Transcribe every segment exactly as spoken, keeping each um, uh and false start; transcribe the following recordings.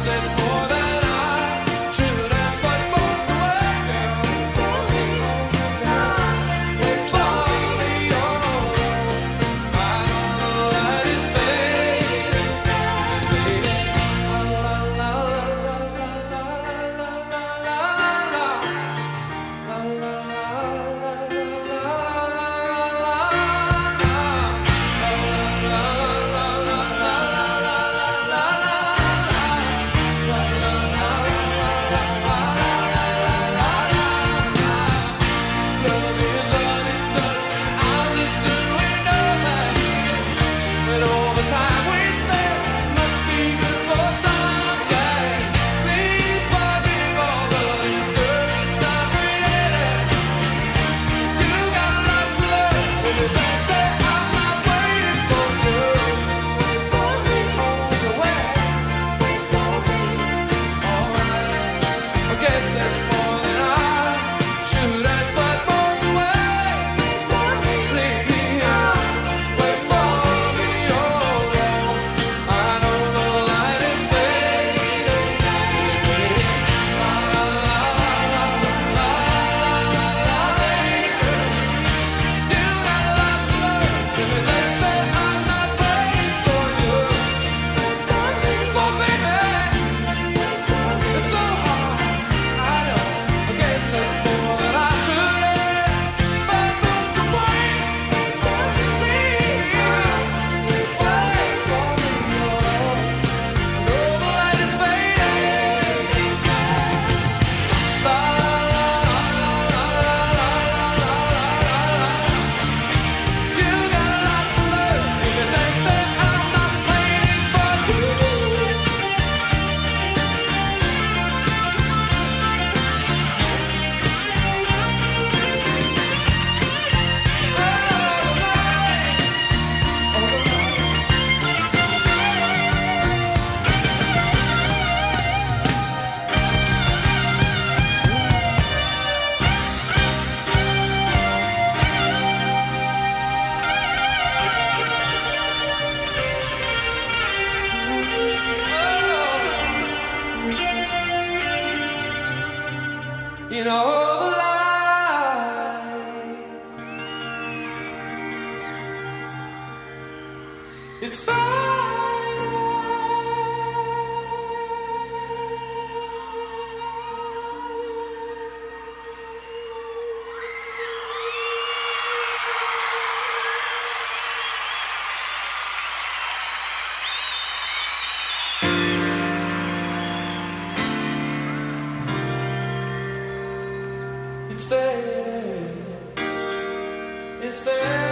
You know the light. It's fine. It's fair. It's fair.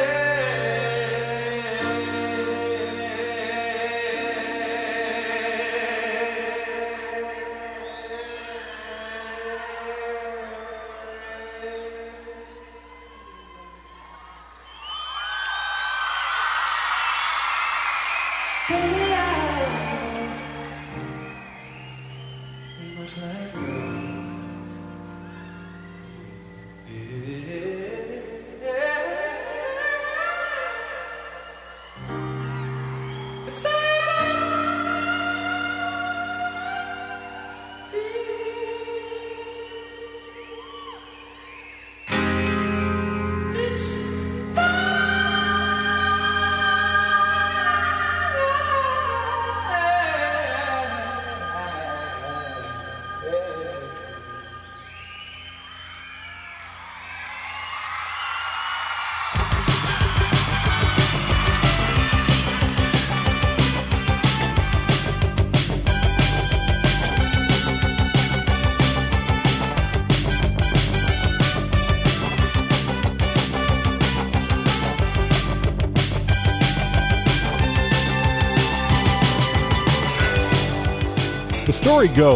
Baby, I ain't much like you. The story goes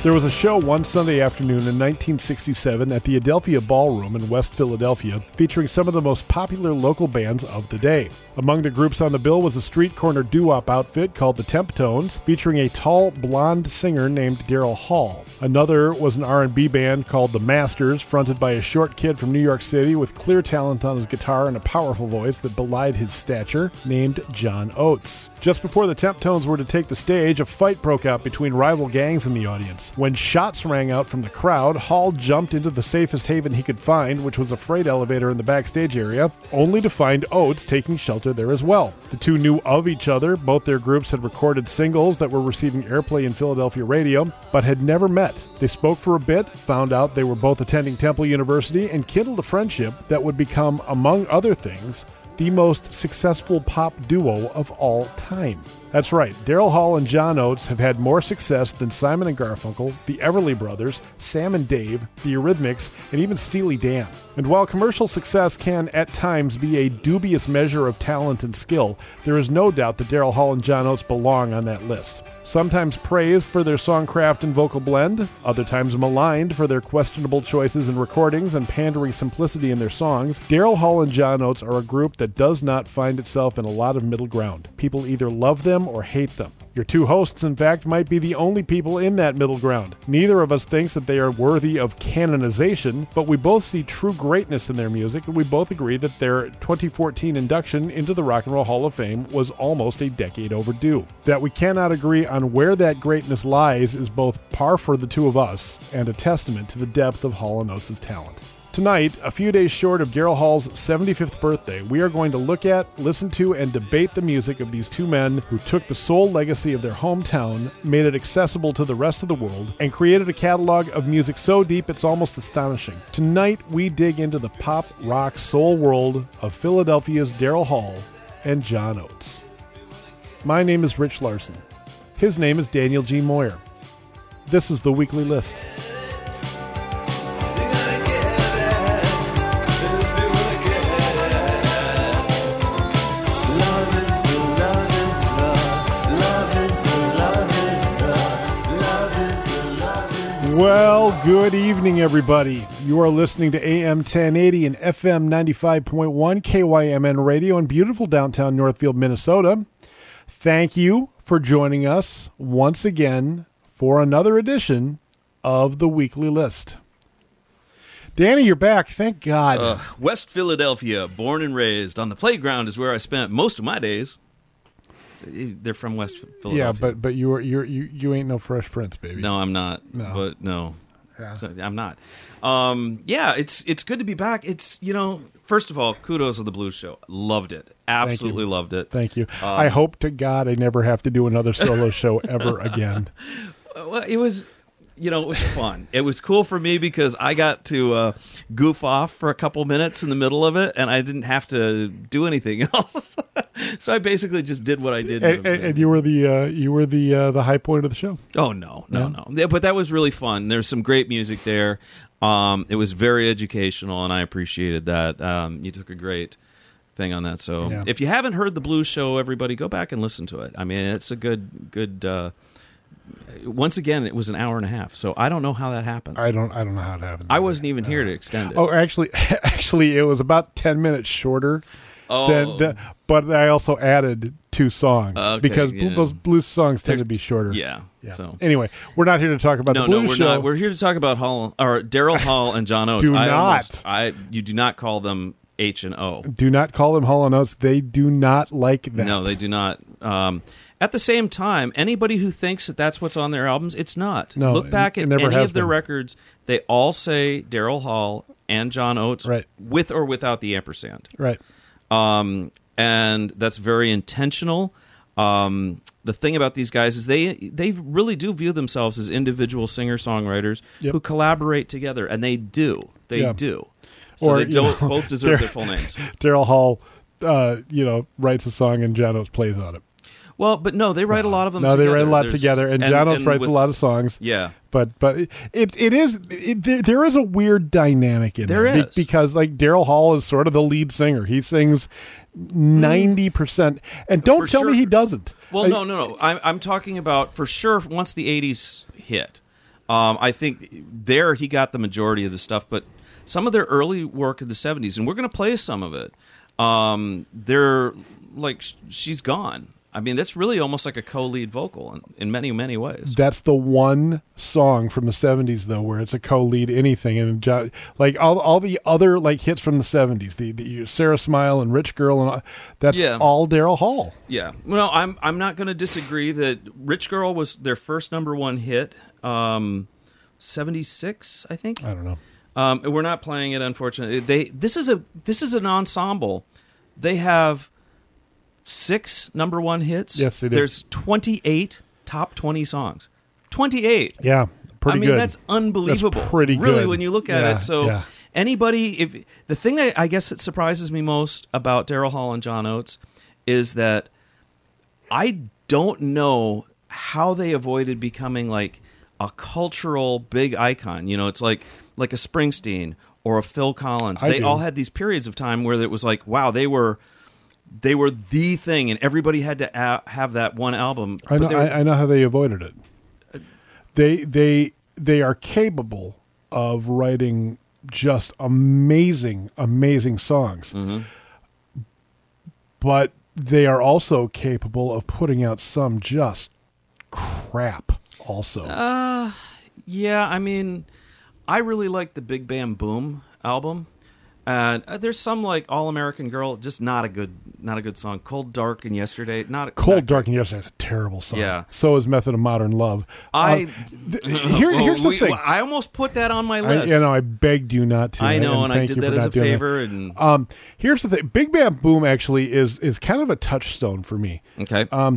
There was a show one Sunday afternoon in nineteen sixty-seven at the Adelphia Ballroom in West Philadelphia, featuring some of the most popular local bands of the day. Among the groups on the bill was a street corner doo-wop outfit called the Temptones, featuring a tall, blonde singer named Daryl Hall. Another was an R and B band called The Masters, fronted by a short kid from New York City with clear talent on his guitar and a powerful voice that belied his stature, named John Oates. Just before the Temptones were to take the stage, a fight broke out between rival gangs in the audience. When shots rang out from the crowd, Hall jumped into the safest haven he could find, which was a freight elevator in the backstage area, only to find Oates taking shelter there as well. The two knew of each other. Both their groups had recorded singles that were receiving airplay in Philadelphia radio, but had never met. They spoke for a bit, found out they were both attending Temple University, and kindled a friendship that would become, among other things, the most successful pop duo of all time. That's right, Daryl Hall and John Oates have had more success than Simon and Garfunkel, the Everly Brothers, Sam and Dave, the Eurythmics, and even Steely Dan. And while commercial success can at times be a dubious measure of talent and skill, there is no doubt that Daryl Hall and John Oates belong on that list. Sometimes praised for their songcraft and vocal blend, other times maligned for their questionable choices in recordings and pandering simplicity in their songs, Daryl Hall and John Oates are a group that does not find itself in a lot of middle ground. People either love them or hate them. Your two hosts, in fact, might be the only people in that middle ground. Neither of us thinks that they are worthy of canonization, but we both see true greatness in their music, and we both agree that their twenty fourteen induction into the Rock and Roll Hall of Fame was almost a decade overdue. That we cannot agree on where that greatness lies is both par for the two of us and a testament to the depth of Hall and Oates' talent. Tonight, a few days short of Daryl Hall's seventy-fifth birthday, we are going to look at, listen to, and debate the music of these two men who took the soul legacy of their hometown, made it accessible to the rest of the world, and created a catalog of music so deep it's almost astonishing. Tonight, we dig into the pop, rock, soul world of Philadelphia's Daryl Hall and John Oates. My name is Rich Larson. His name is Daniel G. Moyer. This is the Weekly List. Well, good evening, everybody. You are listening to A M ten eighty and F M ninety-five point one K Y M N Radio in beautiful downtown Northfield, Minnesota. Thank you for joining us once again for another edition of the Weekly List. Danny, you're back. Thank God. Uh, West Philadelphia, born and raised. On the playground is where I spent most of my days. They're from West Philadelphia. Yeah, but but you are you're, you you ain't no Fresh Prince, baby. No, I'm not. No. But no, yeah. so, I'm not. Um, yeah, it's it's good to be back. It's you know, first of all, kudos to the Blues Show. Loved it. Absolutely loved it. Thank you. Um, I hope to God I never have to do another solo show ever again. Well, it was. You know, it was fun. It was cool for me because I got to uh, goof off for a couple minutes in the middle of it, and I didn't have to do anything else. So I basically just did what I did. And, and, and you were the uh, you were the uh, the high point of the show. Oh no, no, Yeah. no! Yeah, but that was really fun. There's some great music there. Um, it was very educational, and I appreciated that. Um, you took a great thing on that. So Yeah. if you haven't heard the Blues Show, everybody go back and listen to it. I mean, it's a good good. Uh, Once again, it was an hour and a half, so I don't know how that happens. I don't I don't know how it happens. I wasn't even here to extend it. Oh, actually, actually, it was about ten minutes shorter. Oh. Than, than, but I also added two songs Okay, because yeah. bl- those blues songs tend to be shorter. Yeah. Yeah. So Anyway, we're not here to talk about no, the blues no, we're show. not. We're here to talk about Hall or Daryl Hall and John Oates. Do I not. Almost, I you do not call them H and O. Do not call them Hall and Oates. They do not like that. No, they do not. Um, at the same time, anybody who thinks that that's what's on their albums, it's not. No, Look back it at never any has of their been. records; they all say Daryl Hall and John Oates, Right. with or without the ampersand. Right. Um, and that's very intentional. Um, the thing about these guys is they they really do view themselves as individual singer-songwriters Yep. who collaborate together, and they do. They Yeah. do. So Or, they you don't know, both deserve they're- their full names. Daryl Hall, uh, you know, writes a song and John Oates plays on it. Well, but no, they write a lot of them No, together. they write a lot There's- together, and, John Oates and writes with- a lot of songs. Yeah. But but it it is it, there, there is a weird dynamic in There there be- is. because like Daryl Hall is sort of the lead singer. He sings ninety percent, and don't For tell sure. me he doesn't. Well, Like, no, no, no. I'm, I'm talking about for sure once the eighties hit. Um, I think there he got the majority of the stuff, but some of their early work in the seventies, and we're going to play some of it. Um, they're like, she's gone. I mean, that's really almost like a co-lead vocal in, in many, many ways. That's the one song from the seventies, though, where it's a co-lead anything. And John, like all all the other like hits from the seventies, the, the Sarah Smile and Rich Girl, and all, that's Yeah. all Daryl Hall. Yeah. Well, I'm I'm not going to disagree that Rich Girl was their first number one hit, um, seventy-six, I think. I don't know. Um, we're not playing it, unfortunately. They this is a this is an ensemble. They have six number one hits. Yes, they do. There's twenty-eight top twenty songs. twenty-eight. Yeah, pretty I mean, good. that's unbelievable. That's pretty really, good. when you look at Yeah, it. So yeah. anybody, if the thing that I guess that surprises me most about Daryl Hall and John Oates is that I don't know how they avoided becoming like a cultural big icon. You know, it's like like a Springsteen or a Phil Collins. I They do. all had these periods of time where it was like, wow, they were they were the thing, and everybody had to a- have that one album. I know. But they were- I, I know how they avoided it. They they they are capable of writing just amazing, amazing songs, Mm-hmm. but they are also capable of putting out some just crap. Also, Uh, yeah, I mean, I really like the Big Bam Boom album, and uh, there's some like All American Girl, just not a good, not a good song. Cold Dark and Yesterday, not Cold not Dark and Yesterday is a terrible song. Yeah. So is Method of Modern Love. I Uh, th- here, Well, here's the we- thing. I almost put that on my I, list. you know, I begged you not to. I know, and I thank did you that for as not a doing favor. And Um, here's the thing: Big Bam Boom actually is is kind of a touchstone for me. okay, Um,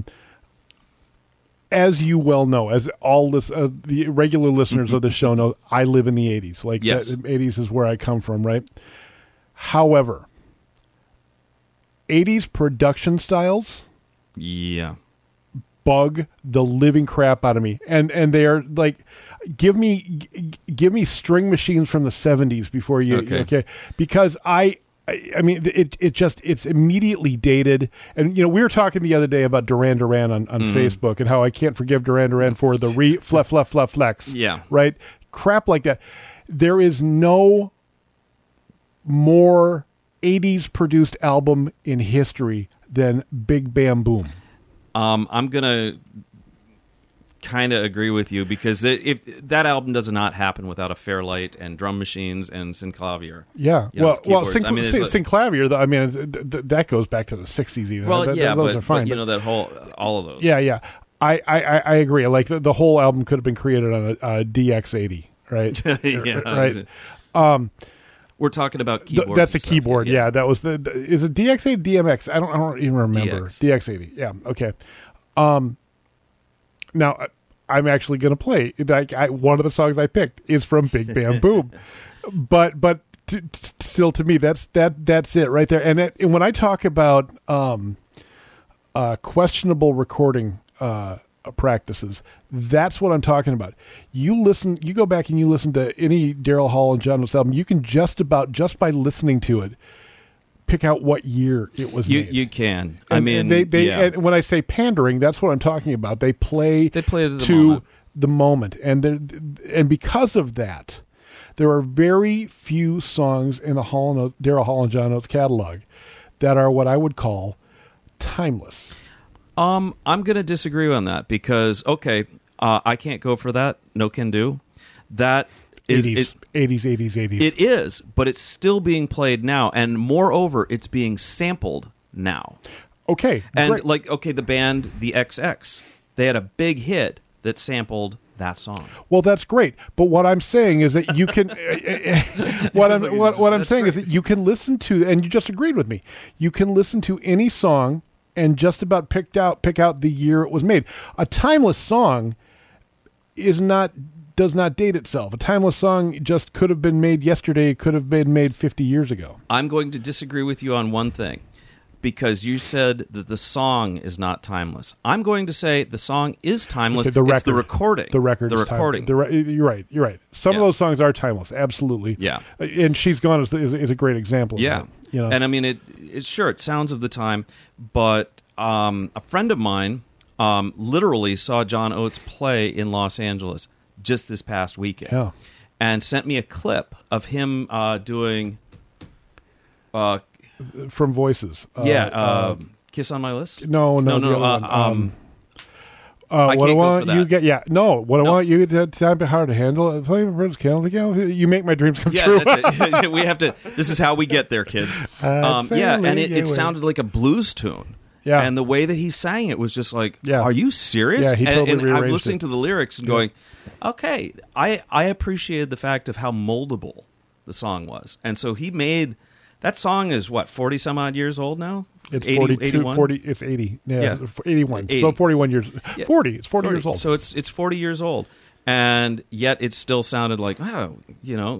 as you well know, as all this, uh, the regular listeners of the show know, I live in the eighties. Like, Yes. the eighties is where I come from, right? However, eighties production styles yeah, bug the living crap out of me, and and they are like, give me g- give me string machines from the seventies before you Okay. okay, because I. I I mean, it it just it's immediately dated, and you know we were talking the other day about Duran Duran on, on Mm-hmm. Facebook and how I can't forgive Duran Duran for the re fluff fluff fluff flex, Yeah. right, crap like that. There is no more eighties produced album in history than Big Bam Boom. um, I'm gonna kind of agree with you because it, if that album does not happen without a Fairlight and drum machines and synclavier. Yeah, You know, well, well, keyboards. Sync- I mean, it's Sync- like- Synclavier, though, I mean, th- th- that goes back to the sixties even. Well, Th- th- yeah, those but, are fine. but you but- know that whole all of those. yeah, yeah. I, I, I- I agree. Like the, the whole album could have been created on a, a D X eighty, right? Yeah. right. We're talking about Th- keyboards. that's a and stuff. keyboard. Yeah. that was the, the. Is it D X eighty, D M X? I don't. I don't even remember. D X. D X eighty. Yeah. Okay. Um. Now I- I'm actually going to play. Like I, one of the songs I picked is from Big Bam Boom, but but t- t- still to me that's that that's it right there. And, that, and when I talk about um, uh, questionable recording uh, practices, that's what I'm talking about. You listen, you go back and you listen to any Daryl Hall and John Oates album. You can just about just by listening to it pick out what year it was You made. you can. I And- mean, and they they yeah. and when I say pandering, that's what I'm talking about. They play They play to the to moment. the moment, and they're- and because of that, there are very few songs in the Hall and Oates- Daryl Hall and John Oates catalog that are what I would call timeless. Um, I'm going to disagree on that because okay, uh, I can't go for that. No can do. That is eighties, it, eighties, eighties, eighties. it is, but it's still being played now, and moreover, it's being sampled now. okay, And great. like, okay, the band the X X, they had a big hit that sampled that song. Well, that's great, but what I'm saying is that you can. what I'm Like, what, what I'm that's saying is great. that you can listen to, and you just agreed with me. You can listen to any song and just about picked out pick out the year it was made. A timeless song is not does not date itself. A timeless song just could have been made yesterday. Could have been made fifty years ago. I'm going to disagree with you on one thing because you said that the song is not timeless. I'm going to say the song is timeless. Okay, the It's the record. recording. The record. The is time- recording. the re- you're right. You're right. Some Yeah. of those songs are timeless. Absolutely. Yeah. And She's Gone is, is, is a great example. Of Yeah, that, you know. and I mean it. It sure it sounds of the time, but um, a friend of mine um, literally saw John Oates play in Los Angeles just this past weekend, Yeah. and sent me a clip of him uh, doing, uh, From Voices. Uh, yeah, uh, um, Kiss on My List. no, no, no, the no. other Uh, one. um, Um, Uh, I what I can't go want for you that. get, yeah, no. What I No. want you to time be hard to handle. Play British Candle. You make my dreams come yeah, true. that's it. We have to. This is how we get there, kids. Um, yeah, and it, it sounded like a blues tune. Yeah. And the way that he sang it was just like, Yeah. are you serious? Yeah, he and, totally and I'm rearranged listening it. to the lyrics and going, okay, I, I appreciated the fact of how moldable the song was. And so he made, that song is what, forty some odd years old now? It's eighty, forty-two, eighty-one? forty, it's eighty. Yeah, Yeah. eighty-one. eighty. So forty-one years. Yeah. forty. It's forty, years old. So it's it's forty years old, and yet it still sounded like, wow, you know,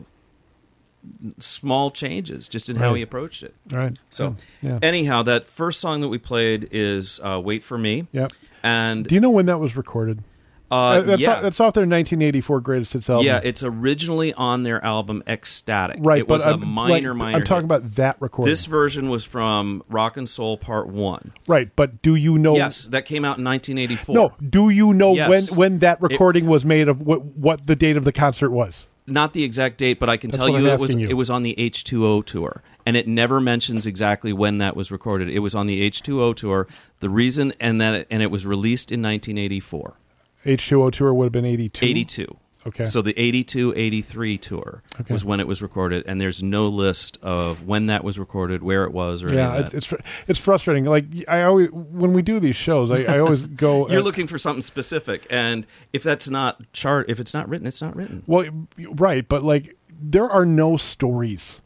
small changes just in how Right. he approached it. Right. So yeah. anyhow, that first song that we played is uh, "Wait for Me," yeah. and Do you know when that was recorded? uh, that's, yeah, off, that's off their nineteen eighty-four Greatest Hits album. yeah, it's originally on their album "Ecstatic." right. it was but a I'm, minor, like, minor. I'm talking hit. about that recording. This version was from Rock and Soul Part One. right. But do you know? Yes, that came out in nineteen eighty-four. No. Do you know Yes. when when that recording was made of what, what the date of the concert was? Not the exact date, but I can That's tell what you I'm it was asking you. it was on the H two O tour, and it never mentions exactly when that was recorded. It was on the H two O tour. The reason, and that, it, and it was released in nineteen eighty-four. H two O tour would have been eighty-two. eighty-two. Okay. So the eighty-two eighty-three tour Okay. was when it was recorded, and there's no list of when that was recorded, where it was, or Yeah, any of it's, that. it's fr- it's frustrating. Like I always when we do these shows, I, I always go. You're uh, looking for something specific, and if that's not chart, if it's not written, it's not written. Well, right, but like there are no stories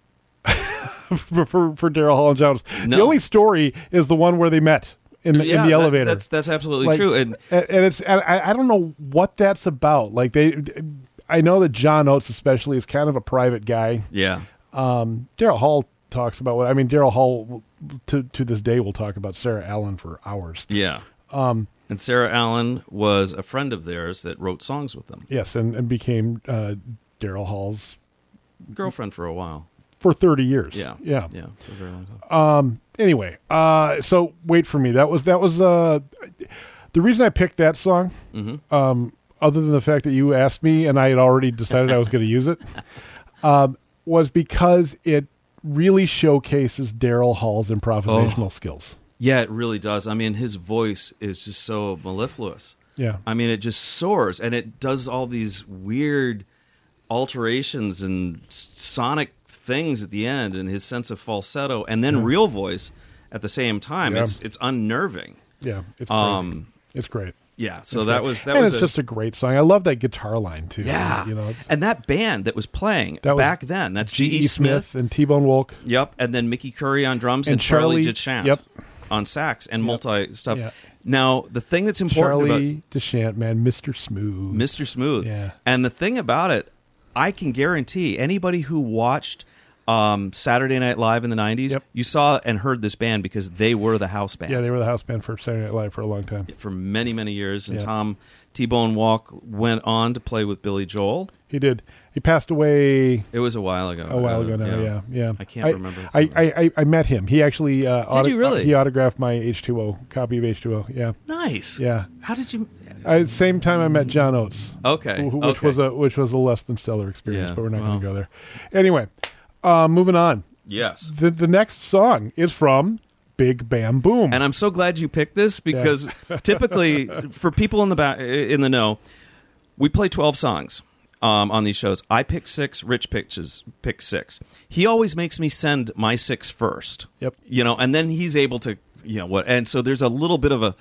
for for, for Daryl Hall and Jones. The No. only story is the one where they met in the, Yeah, in the that- elevator. that's that's absolutely Like, true. And and, and it's and I, I don't know what that's about. Like they, I know that John Oates especially is kind of a private guy. yeah, Um, Daryl Hall talks about what I mean. Daryl Hall to to this day will talk about Sarah Allen for hours. yeah. Um, and Sarah Allen was a friend of theirs that wrote songs with them. Yes, and, and became uh, Daryl Hall's Girlfriend for a while. for thirty years. Yeah, yeah. yeah. For a very long time. Anyway, uh, so wait for me. That was that was uh, the reason I picked that song. Mm-hmm. Um, other than the fact that you asked me and I had already decided I was going to use it, um, was because it really showcases Daryl Hall's improvisational Oh. skills. Yeah, it really does. I mean, his voice is just so mellifluous. Yeah, I mean, it just soars, and it does all these weird alterations and s- sonic things at the end, and his sense of falsetto, and then real voice at the same time. Yeah. It's it's unnerving. yeah, it's crazy. Um, it's great. Yeah, so that was that and was it's a, just a great song. I love that guitar line too. yeah, you know, it's, and that band that was playing That was back then. That's G. G. E. Smith and T Bone Wolk. Yep, and then Mickey Curry on drums and, And Charlie, Charlie- Deschamps yep. on sax and multi stuff. Yeah. Now, the thing that's important about Charlie Deschamps, man, Mister Smooth. Mister Smooth. Yeah. And the thing about it, I can guarantee anybody who watched um, Saturday Night Live in the nineties, Yep. you saw and heard this band because they were the house band Yeah, they were the house band for Saturday Night Live for a long time. for many, many years. And Yeah. Tom T-Bone Walk went on to play with Billy Joel. He did. He passed away It was a while ago. a while Uh, ago now. Yeah, yeah. I can't remember. I, I, I, I met him. He actually uh, Did you really? he autographed my H two O copy of H two O. Yeah, Nice. yeah. How did you? I, same time I met John Oates. Okay. wh- which okay. was a which was a less than stellar experience, Yeah, but we're not well. going to go there. Anyway, uh, moving on. Yes. The the next song is from Big Bam Boom. And I'm so glad you picked this because typically, for people in the ba- in the know, we play twelve songs um, on these shows. I pick six. Rich picks pick six. He always makes me send my six first. Yep. You know, and then he's able to, you know, what? And so there's a little bit of a.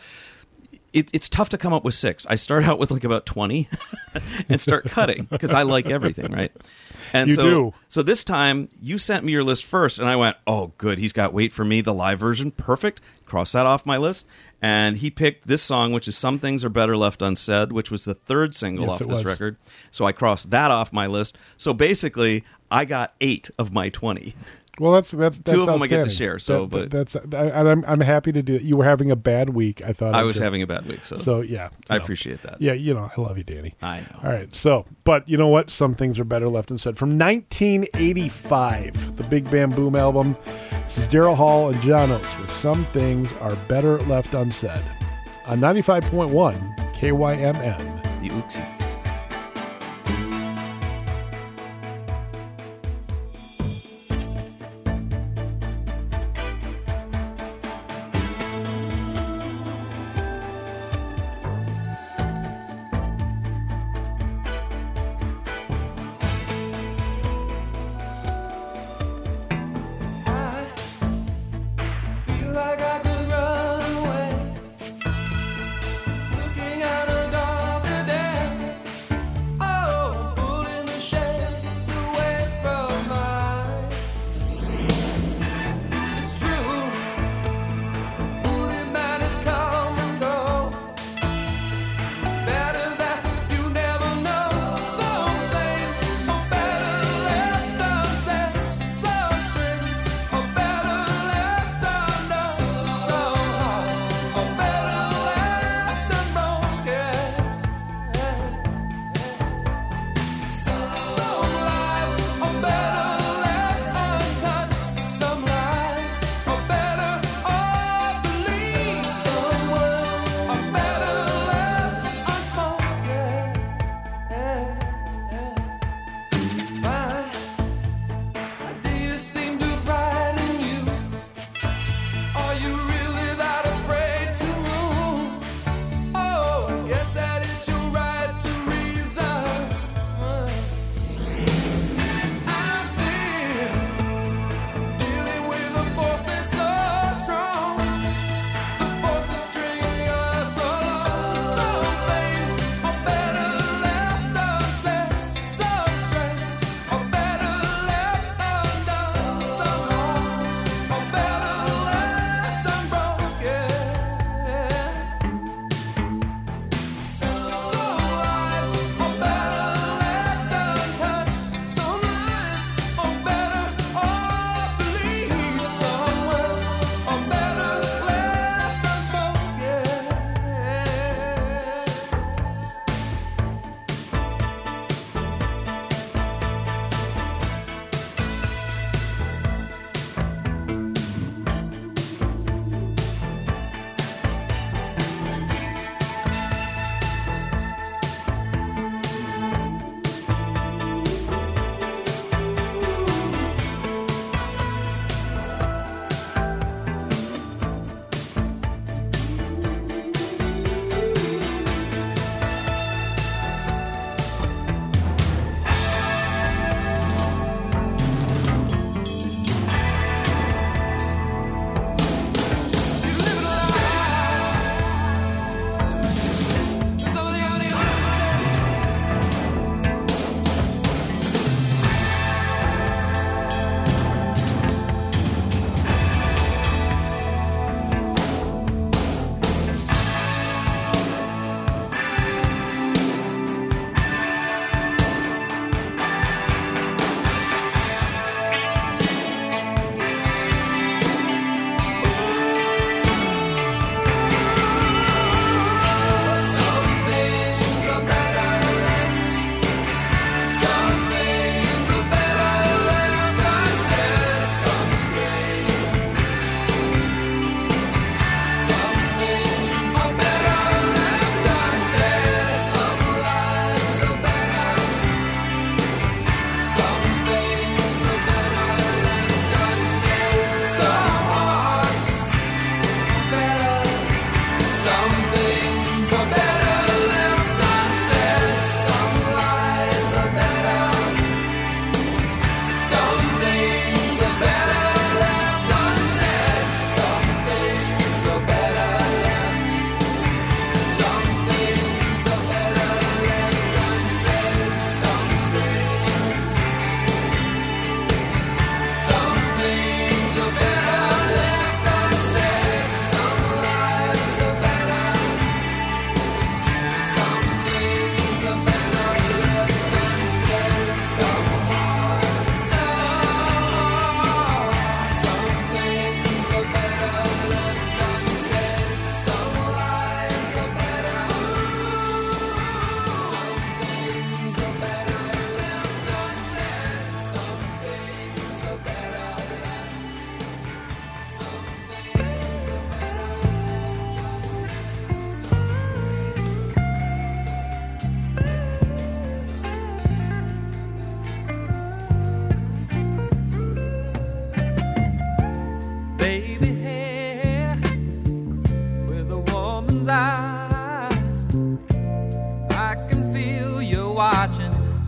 It, it's tough to come up with six. I start out with like about twenty and start cutting because I like everything, right? And You so, do. so this time you sent me your list first, and I went, "Oh, good. He's got Wait for Me, the live version, perfect. Cross that off my list." And he picked this song, which is "Some Things Are Better Left Unsaid," which was the third single Yes, off it this was. record. So I crossed that off my list. So basically, I got eight of my twenty. Well, that's that's, that's Two of them I get to outstanding. share, so, That- but- that's I, I'm I'm happy to do it. You were having a bad week. I thought I I'd was just- having a bad week, so, so yeah. I you know. appreciate that. Yeah, you know I love you, Danny. I know. All right, so but you know what? Some things are better left unsaid. From nineteen eighty-five, the Big Bam Boom album. This is Daryl Hall and John Oates with "Some Things Are Better Left Unsaid" on ninety-five point one K Y M N. The Oopsie.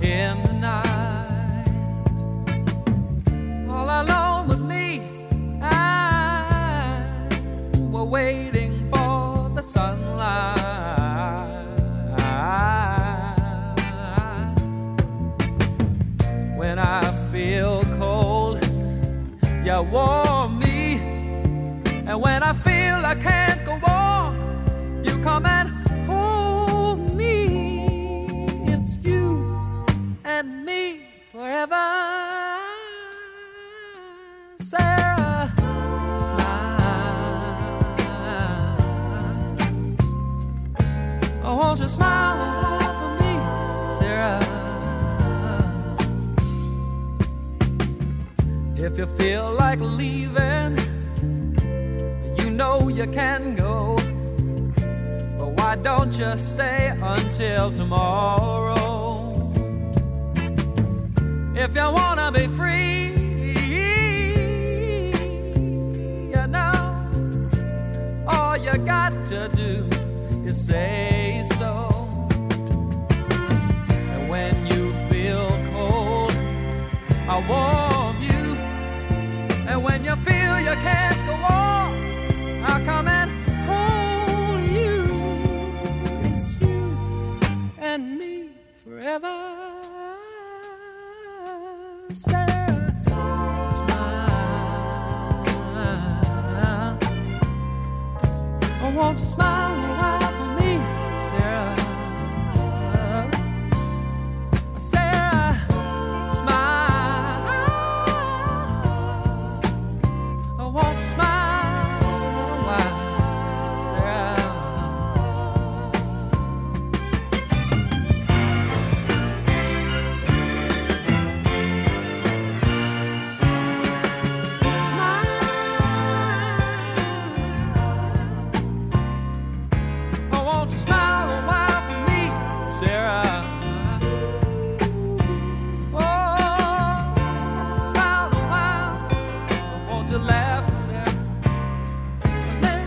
in the night, all alone with me, and we're waiting for the sunlight. When I feel cold, you warm me, and when I feel I can't go on, you come and hold me. It's you and me forever. Sarah, smile. Oh, won't you smile a while for me, Sarah? If you feel like leaving, you know you can go. But why don't you stay until tomorrow? If you wanna be free, you know, all you got to do is say so. And when you feel cold, I warm you. And when you feel you can't go on, I'll come and hold you. It's you and me forever. Sarah, smile. Oh, won't you smile a while for me, Sarah? Sarah, smile. Oh, won't you smile a while, Sarah? Oh, won't you smile a while for me, Sarah? Oh, smile a while. Won't you laugh, Sarah? Thank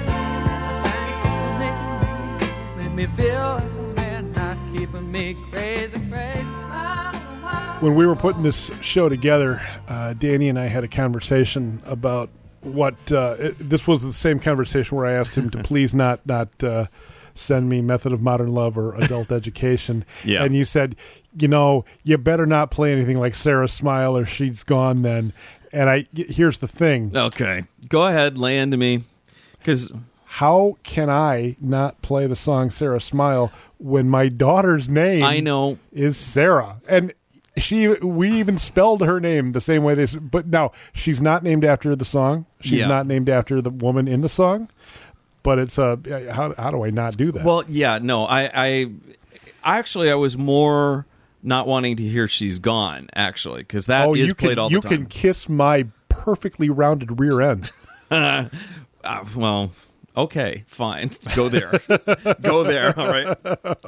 you for making me, made me feel like a man, not keeping me crazy, crazy. Smile a while. When we were putting this show together, uh, Danny and I had a conversation about what uh, it, this was the same conversation where I asked him to please not not uh, send me Method of Modern Love or Adult Education. Yeah. And you said, you know, you better not play anything like Sarah Smile or She's Gone Then. And I here's the thing. Okay. Go ahead, lay into me. Because How can I not play the song Sarah Smile when my daughter's name I know. is Sarah? And she, we even spelled her name the same way they, s- but now she's not named after the song. She's Yeah. not named after the woman in the song. But it's a how how do I not do that? Well, yeah, no, I, I actually I was more not wanting to hear "She's Gone" actually, because that oh, is you played can all you the time. can kiss my perfectly rounded rear end. Uh, well, okay, fine, go there, go there. All right.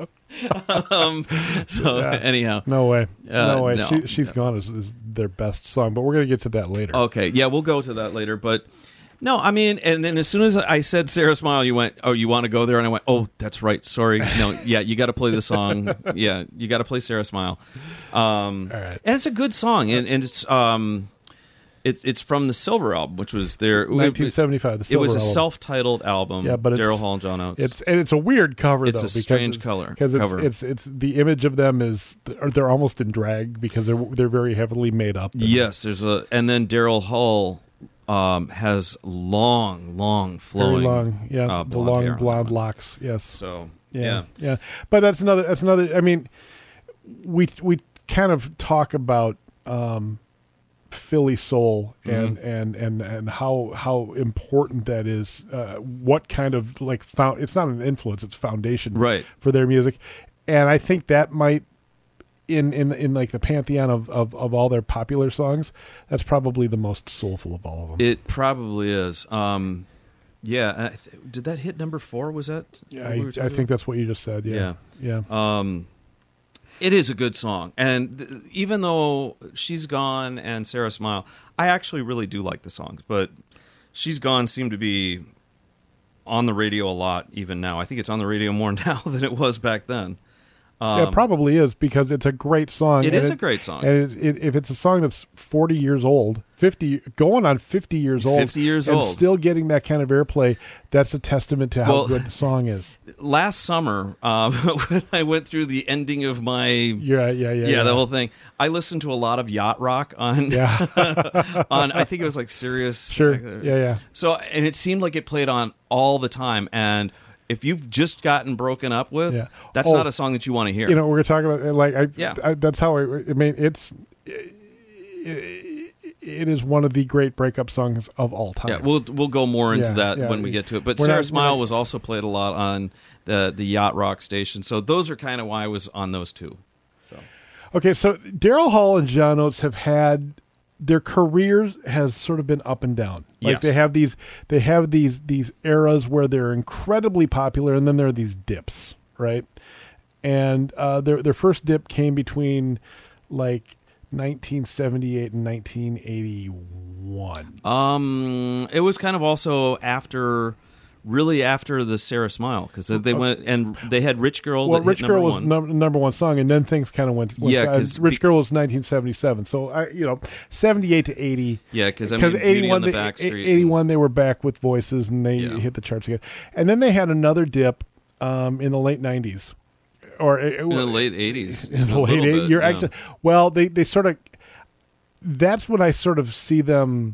um, so Yeah. anyhow, No way, Uh, no way. no. she, She's Gone is, is their best song, but we're gonna get to that later. okay, yeah, we'll go to that later, but. No, I mean, and then as soon as I said Sarah Smile, you went, oh, you want to go there? And I went, oh, that's right. Sorry. No, yeah, you got to play the song. Yeah, you got to play Sarah Smile. Um, All right. And it's a good song. And, and it's um, it's it's from the Silver album, which was their... nineteen seventy-five. The It Silver was a album. self-titled album. Yeah, but it's- Daryl Hall and John Oates. It's and it's a weird cover. It's though, a because strange it's- color- because it's, cover. it's it's the image of them is or they're almost in drag because they're they're very heavily made up. And- Yes, there's a... And then Daryl Hall um, has long, long, flowing... very long. Yeah, uh, the blonde long hair on blonde that one. locks. Yes. So, yeah, yeah. yeah. But that's another. That's another. I mean, we we kind of talk about um, Philly soul and, Mm-hmm. and and and how how important that is. Uh, what kind of like found? It's not an influence. It's foundation Right. for their music, and I think that might. In, in in like the pantheon of, of, of all their popular songs, that's probably the most soulful of all of them. It probably is. Um, yeah. and I th- did that hit number four? Was that? yeah, what we were I, I talking think that's what you just said. Yeah, yeah. about? Um, it is a good song, and th- even though She's Gone and Sarah Smile, I actually really do like the songs. But She's Gone seemed to be on the radio a lot, even now. I think it's on the radio more now than it was back then. Um, it probably is because it's a great song. It and is a great song. And it, it, if it's a song that's forty years old, fifty, going on fifty years old, fifty years and old. still getting that kind of airplay, that's a testament to how Well, good the song is. Last summer, um, when I went through the ending of my Yeah, yeah, yeah. yeah, yeah. the whole thing, I listened to a lot of yacht rock on Yeah. on I think it was like Sirius. Sure. Yeah, yeah. So and it seemed like it played on all the time. And if you've just gotten broken up with, Yeah. that's Oh, not a song that you want to hear. You know, we're talking about like I. Yeah. I that's how I. I mean, it's. It, it is one of the great breakup songs of all time. Yeah, we'll we'll go more into Yeah, that yeah. when we get to it. But We're Sarah not- Smile we're not- was also played a lot on the the yacht rock station. So those are kind of why I was on those two. So Okay, so Daryl Hall and John Oates have had their careers has sort of been up and down. Like Yes. they have these they have these these eras where they're incredibly popular, and then there are these dips, right? And uh, their their first dip came between like nineteen seventy-eight and nineteen eighty-one. um, it was kind of also after. Really after the Sarah Smile, because they went and they had Rich Girl. Well, that Rich hit Girl number was one. num- number one song, and then things kind of went. went Yeah, south. 'cause Rich be- Girl was nineteen seventy-seven, so I, you know, seventy-eight to eighty. Yeah, because I mean, Beauty on the they, Back Street. eighty-one, they were back with Voices, and they Yeah. hit the charts again. And then they had another dip um, in the late nineties, or in the late eighties. in the late eighties. You're actually well, they they sort of. That's when I sort of see them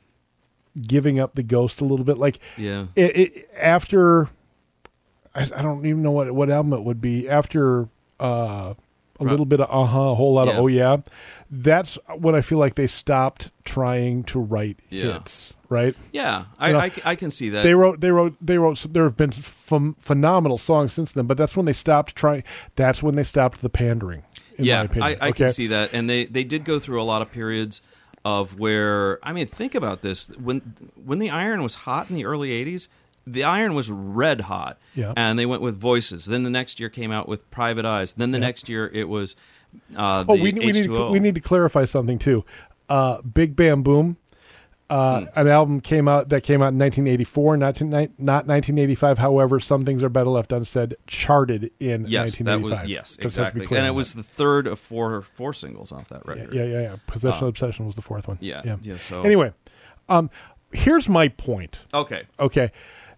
giving up the ghost a little bit. Like, Yeah. it, it, after, I, I don't even know what what album it would be. After uh, a little bit of uh huh, a whole lot Yeah. of oh yeah. That's when I feel like they stopped trying to write Yeah. hits. Right? Yeah, I, You know, I, I can see that. They wrote, they wrote, they wrote. There have been ph- phenomenal songs since then, but that's when they stopped trying. That's when they stopped the pandering. In yeah, my opinion. I, I okay? can see that, and they, they did go through a lot of periods of where I mean, think about this: when when the iron was hot in the early eighties, the iron was red hot, Yeah. and they went with Voices. Then the next year came out with Private Eyes. Then the Yeah. next year it was uh, Oh, the we, we need H to, two O. we need to clarify something too. Uh, Big Bam Boom, uh, Hmm. an album came out that came out in nineteen eighty-four, not to, not nineteen eighty-five. However, Some Things Are Better Left Unsaid charted in Yes, that was nineteen eighty-five. yes, Just have to be exactly, clear and it on was that. the third of four four singles off that yeah, record. yeah, yeah, yeah. Possession Uh, Obsession was the fourth one. Yeah, yeah. yeah, so- anyway, um, here's my point. Okay. Okay.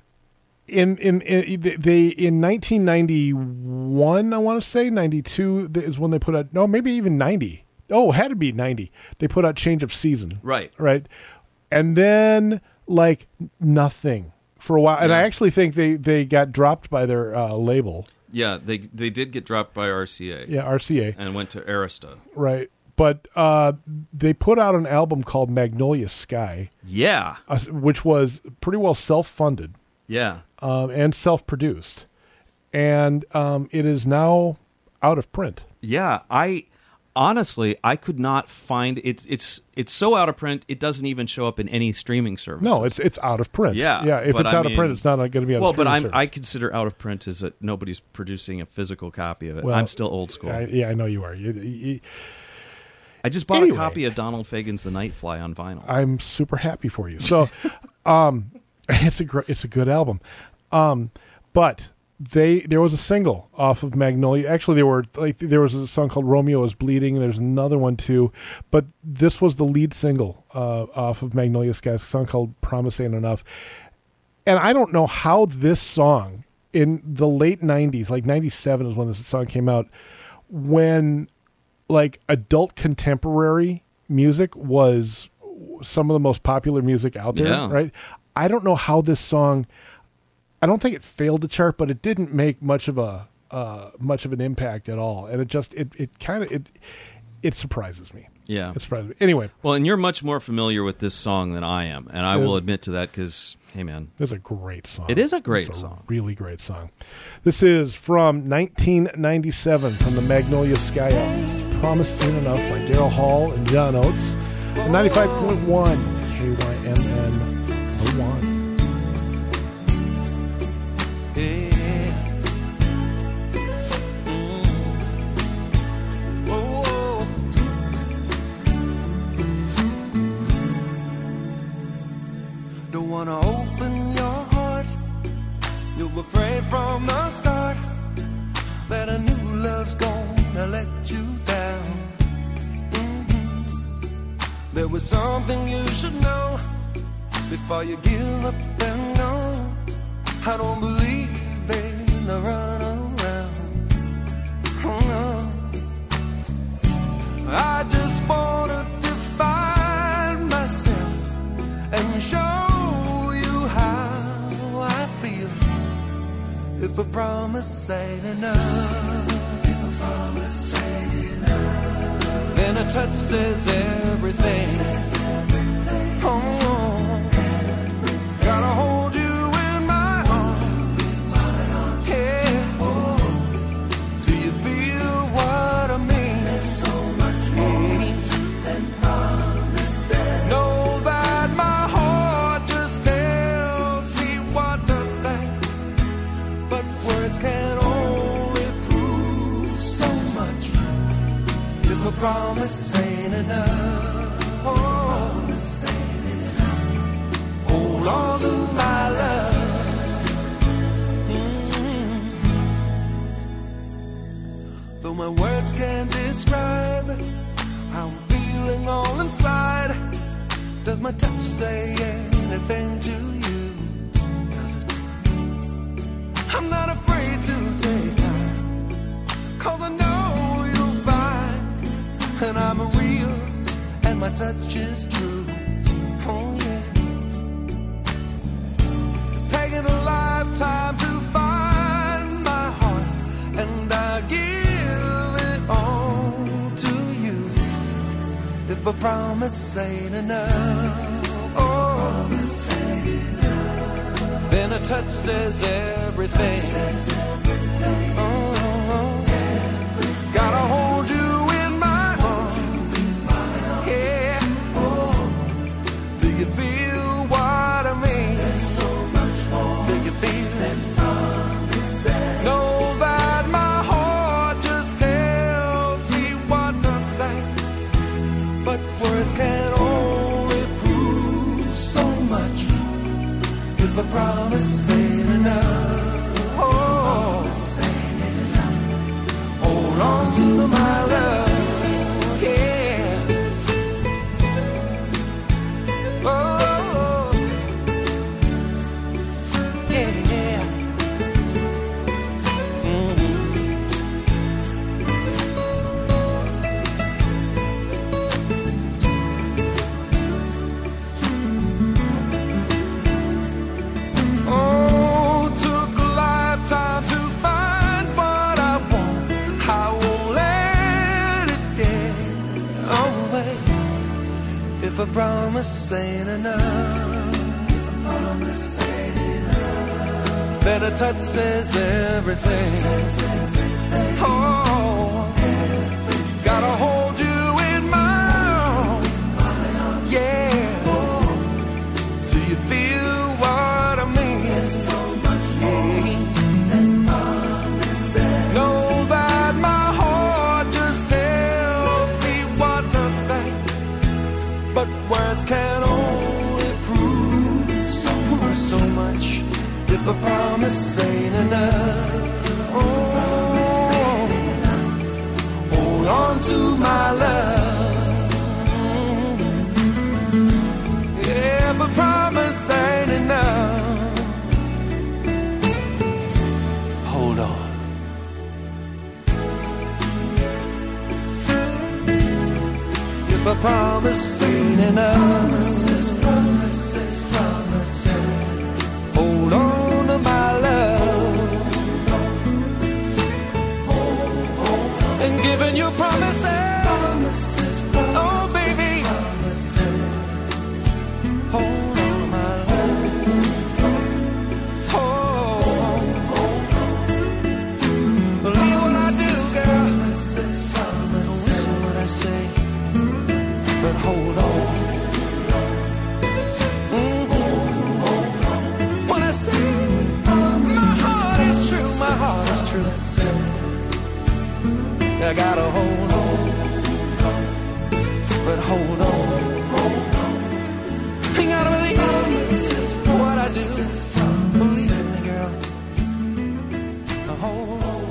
In in, in they in nineteen ninety-one, I want to say ninety-two is when they put out. No, maybe even ninety. Oh, it had to be ninety. They put out Change of Season. Right. Right. And then like nothing for a while. And Yeah. I actually think they they got dropped by their uh, label. Yeah, they they did get dropped by R C A Yeah, R C A. and went to Arista. Right. But uh, they put out an album called Magnolia Sky, Yeah, uh, which was pretty well self-funded. yeah. Um, and self-produced, and um, it is now out of print. Yeah, I honestly I could not find it. It's it's so out of print. It doesn't even show up in any streaming service. No, it's it's out of print. Yeah, yeah. If but it's I out of print, mean- it's not going to be on. well, a but streaming I'm service. I consider out of print is that nobody's producing a physical copy of it. Well, I'm still old school. I, I, yeah, I know you are. You, you, just bought Anyway. a copy of Donald Fagen's The Nightfly on vinyl. I'm super happy for you. So, um, it's a gr- it's a good album, um, but they there was a single off of Magnolia. Actually, there were like there was a song called "Romeo Is Bleeding." There's another one too, but this was the lead single uh, off of Magnolia Sky. It's a song called "Promise Ain't Enough," and I don't know how this song in the late nineties, like ninety-seven is when this song came out, when like adult contemporary music was some of the most popular music out there, Yeah. right? I don't know how this song, I don't think it failed to chart, but it didn't make much of a uh, much of an impact at all. And it just it it kind of it it surprises me. yeah. It surprises me. Anyway, Well, and you're much more familiar with this song than I am, and I Yeah. will admit to that because, hey, man, it's a great song. It is a great It's a song. really great song. This is from nineteen ninety-seven from the Magnolia Sky album. It's Promise Ain't Enough by Daryl Hall and John Oates. ninety-five point one K Y M N oh one. Don't wanna open your heart. You're afraid from the start that a new love's there was something you should know before you give up and go. I don't believe in the run around. Oh no. I just wanna define myself and show you how I feel. If a promise ain't enough, if a promise ain't enough, then a touch says everything. Oh, gotta hold you in my arms. Yeah. Oh, do you feel what I mean? There's so much more than promises. Know that my heart just tells me what to say, but words can only prove so much. If a promise ain't enough, oh, promise ain't enough. Hold on to my love. Mm-hmm. Though my words can't describe how I'm feeling all inside, does my touch say anything to you? Does it? I'm not afraid to take time, 'cause I know you'll find, and I'm real, and my touch is true. Oh yeah. It's taken a lifetime to find my heart, and I give it all to you. If a promise ain't enough, oh, promise ain't enough, then a touch says everything. Oh, gotta hold you in my arms. Yeah. Oh, do you feel what I mean? There's so much more. Do you feel it? Know that my heart just tells me what to say, but words can only prove so much. If a promise ain't enough, oh, hold on to my love, yeah. Oh, yeah, yeah. Mm-hmm. Oh, took a lifetime to find what I want. I won't let it get away. If a promise ain't enough, if a promise ain't enough, then a touch says everything. Oh, gotta hold you in my arms. Yeah. Do you feel what I mean? There's so much more than promises. Know that my heart just tells me what to say, but words can only prove so, prove so much. If a promise ain't enough, oh, hold on to my love. Yeah, if a promise ain't enough, hold on. If a promise ain't enough, promises, promises, promises, hold on to my love. And giving you promises, promises, promises, oh baby, promises, hold on to my love. Oh, believe what I do, girl. Don't listen what I say, but hold on. Mm-hmm. When I say my heart is true, my heart is true, I gotta hold on, but hold on. You gotta believe what I do. Believe in me, girl. Hold on.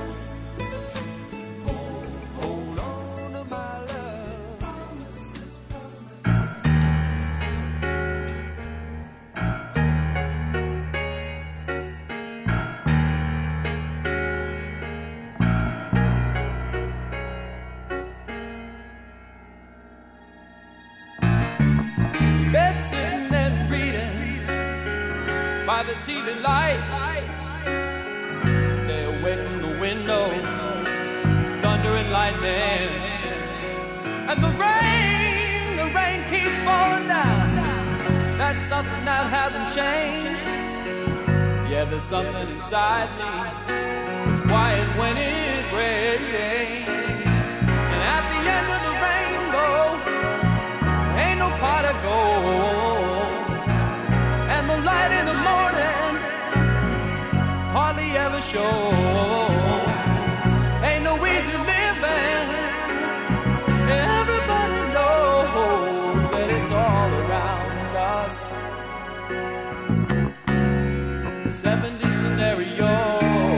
Hold on to my love. by the T V light. Stay away from the window, thunder and lightning. And the rain, the rain keeps falling down. That's something that hasn't changed. Yeah, there's something inside me. It's quiet when it rains. And at the end of the rainbow, ain't no pot of gold. And the light in the morning hardly ever shows. Ain't no easy living. Everybody knows that it's all around us. seventy scenario.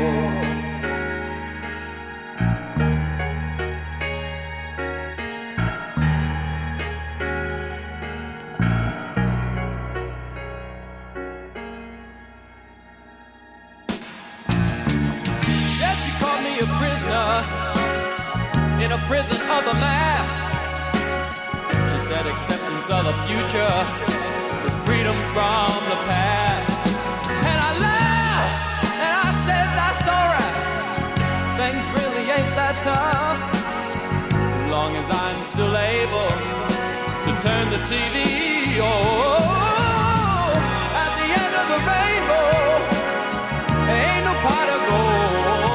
In a prison of the mass, she said acceptance of the future is freedom from the past. And I laughed and I said that's alright. Things really ain't that tough, as long as I'm still able to turn the T V on. At the end of the rainbow, ain't no pot of gold.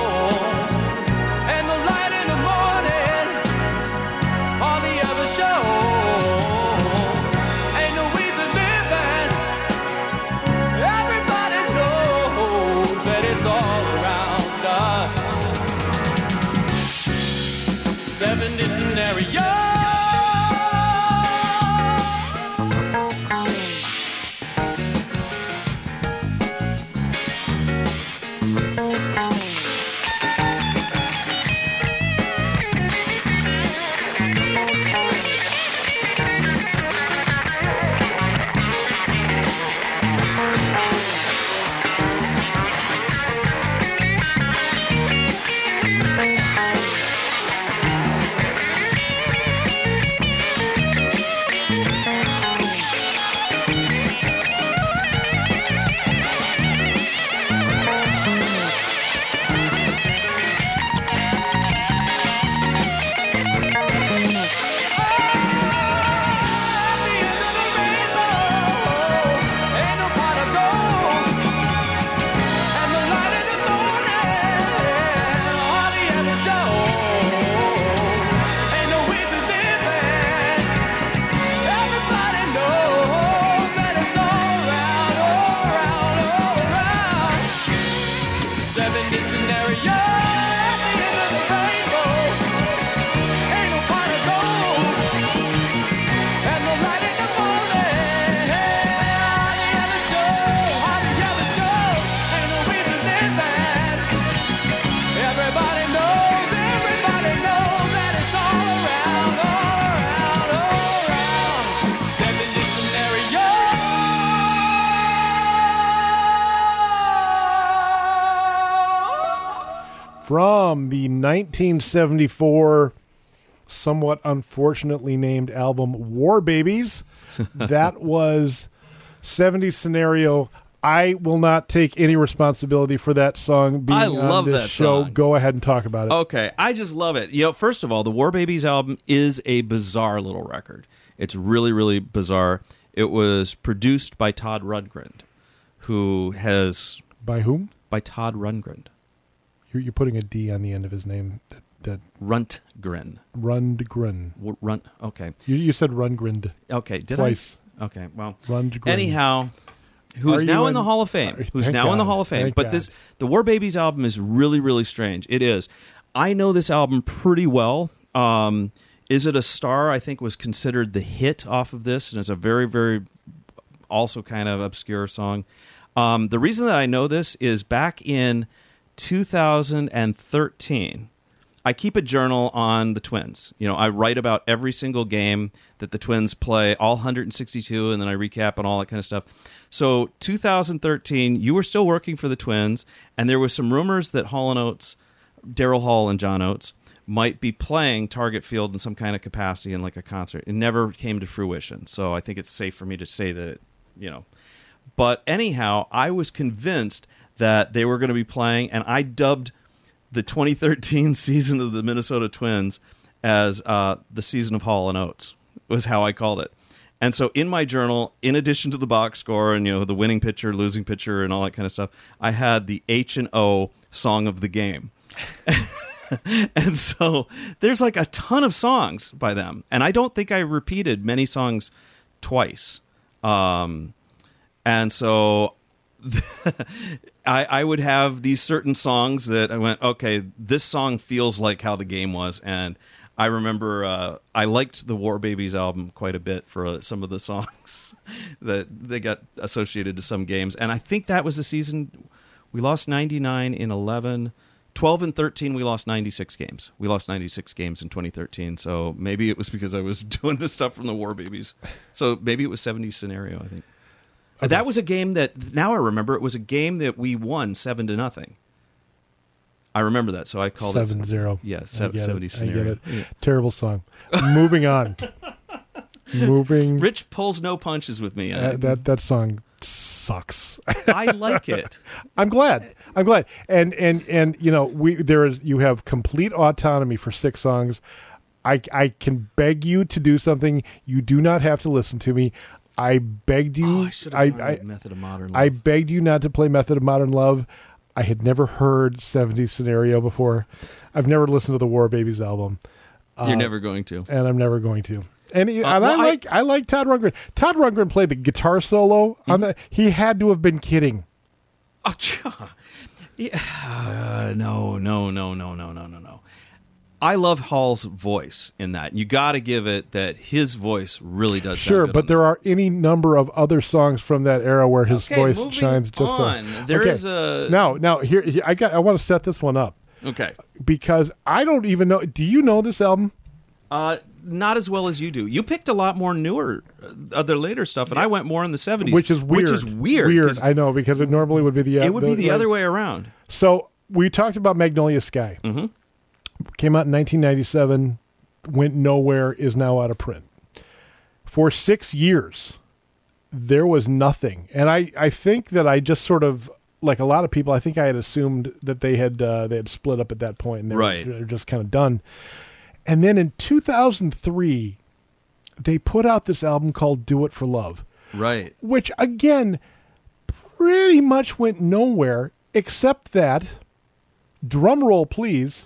seventy scenario. From the nineteen seventy-four, somewhat unfortunately named album War Babies, that was seventy Scenario. I will not take any responsibility for that song being I on love this that show. song. Go ahead and talk about it. Okay, I just love it. You know, first of all, the War Babies album is a bizarre little record. It's really, really bizarre. It was produced by Todd Rundgren, who has... By whom? By Todd Rundgren. You're, you're putting a D on the end of his name. That, that Rundgren. Rundgren. W- Run. Okay. You, you said Rundgren. Okay. Did twice. I? Okay. Well. Rundgren. Anyhow, who's Are now you in the in- Hall of Fame? Are- Who's thank now in the God. Hall of Fame? Thank But God. this, the War Babies album is really, really strange. It is. I know this album pretty well. Um, Is It a Star? I think was considered the hit off of this, and it's a very, very also kind of obscure song. Um, the reason that I know this is back in two thousand thirteen, I keep a journal on the Twins. You know, I write about every single game that the Twins play, all one hundred sixty-two, and then I recap and all that kind of stuff. So two thousand thirteen, you were still working for the Twins, and there was some rumors that Hall and Oates, Daryl Hall and John Oates, might be playing Target Field in some kind of capacity in like a concert. It never came to fruition, so I think it's safe for me to say that, it, you know. But anyhow, I was convinced that they were going to be playing, and I dubbed the twenty thirteen season of the Minnesota Twins as uh, the season of Hall and Oates, was how I called it. And so in my journal, in addition to the box score and, you know, the winning pitcher, losing pitcher, and all that kind of stuff, I had the H and O song of the game. And so there's like a ton of songs by them. And I don't think I repeated many songs twice. Um, and so I, I would have these certain songs that I went, okay, this song feels like how the game was. And I remember uh, I liked the War Babies album quite a bit for uh, some of the songs that they got associated to some games. And I think that was the season we lost ninety-nine in eleven. twelve and thirteen, we lost ninety-six games. We lost ninety-six games in twenty thirteen. So maybe it was because I was doing this stuff from the War Babies. So maybe it was seventies scenario, I think. Okay. That was a game that, now I remember, it was a game that we won seven to nothing. I remember that, so I called seven it... seven zero. Yeah, seventy scenario. I get it. Yeah. Terrible song. Moving on. Moving... Rich pulls no punches with me. Uh, that that song sucks. I like it. I'm glad. I'm glad. And and and you know, we there is you have complete autonomy for six songs. I I can beg you to do something. You do not have to listen to me. I begged you. Oh, I should have I, gone I, with Method of Modern Love. I begged you not to play Method of Modern Love. I had never heard seventies Scenario before. I've never listened to the War Babies album. You're uh, never going to. And I'm never going to. And, he, Uh, and well, I I- like I like Todd Rundgren. Todd Rundgren played the guitar solo on the. He had to have been kidding. Oh, cha. Yeah. Uh, no, no, no, no, no, no, no, no. I love Hall's voice in that. You got to give it that his voice really does. Sure, sound good but on there are any number of other songs from that era where his Okay, voice moving shines just on. so. There okay. is a- now. Now here, here I got. I want to set this one up Okay. because I don't even know. Do you know this album? Uh, not as well as you do. You picked a lot more newer, uh, other later stuff, and I went more in the seventies, Which is weird. Which is weird. Weird. 'cause I know because it normally would be the. It would be the right. other way around. So we talked about Magnolia Sky. Mm-hmm. Came out in nineteen ninety-seven, went nowhere, is now out of print. For six years, there was nothing. And I, I think that I just sort of, like a lot of people, I think I had assumed that they had uh, they had split up at that point and they Right. were, they were just kind of done. And then in two thousand three, they put out this album called Do It for Love, Right. which, again, pretty much went nowhere, except that, drum roll please,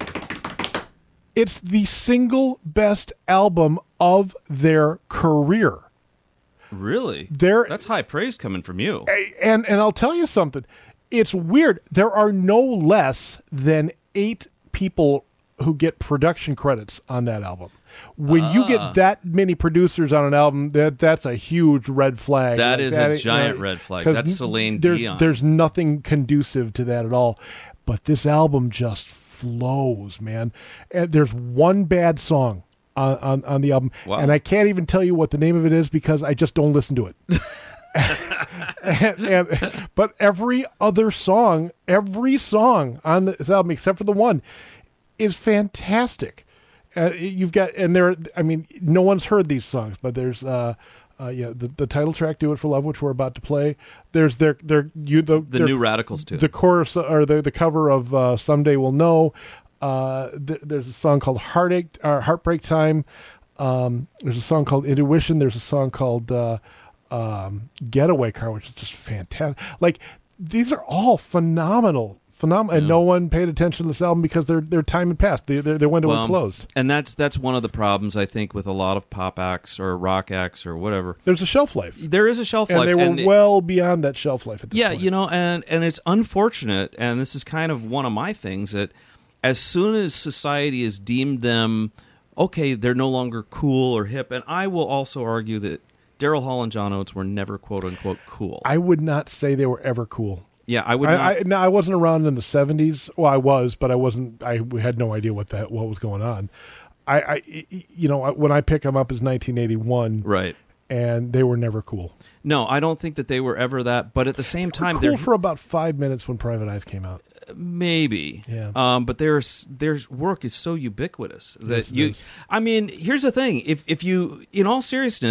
it's the single best album of their career. Really? There, That's high praise coming from you. and and I'll tell you something. It's weird. There are no less than eight people who get production credits on that album. When you Ah. get that many producers on an album, that that's a huge red flag. That Like is a giant red flag. 'cause That's Celine there's, Dion. There's nothing conducive to that at all. But this album just flows, man. And there's one bad song on, on, on the album. Wow. And I can't even tell you what the name of it is because I just don't listen to it. and, and, but every other song, every song on this album, except for the one, is fantastic. Uh, you've got, and there, I mean, no one's heard these songs, but there's, uh, uh, you know, the, the title track, "Do It for Love," which we're about to play. There's their, their, you, the, The their, New Radicals too. the chorus or the the cover of uh, "Someday We'll Know." Uh, th- there's a song called "Heartache" or "Heartbreak Time." Um, there's a song called "Intuition." There's a song called uh, um, "Getaway Car," which is just fantastic. Like, these are all phenomenal. Phenomenal, and Yeah. no one paid attention to this album because their their time had passed. Their their, their window Well, had closed. And that's that's one of the problems, I think, with a lot of pop acts or rock acts or whatever. There's a shelf life, There is a shelf and life. they were and well beyond that shelf life at this yeah, point. you know, and and it's unfortunate, and this is kind of one of my things, that as soon as society has deemed them, okay, they're no longer cool or hip, and I will also argue that Daryl Hall and John Oates were never quote unquote cool. I would not say they were ever cool. yeah, I would not. I, I, no, I wasn't around in the seventies. Well, I was, but I wasn't. I had no idea what that what was going on. I, I you know, when I pick them up is nineteen eighty-one, right. and they were never cool. No, I don't think that they were ever that, but at the same time, Cool they're for about five minutes when Private Eyes came out. maybe. Yeah. Um, but their their work is so ubiquitous that Yes, it you. is. I mean, here's the thing: if if you, in all seriousness,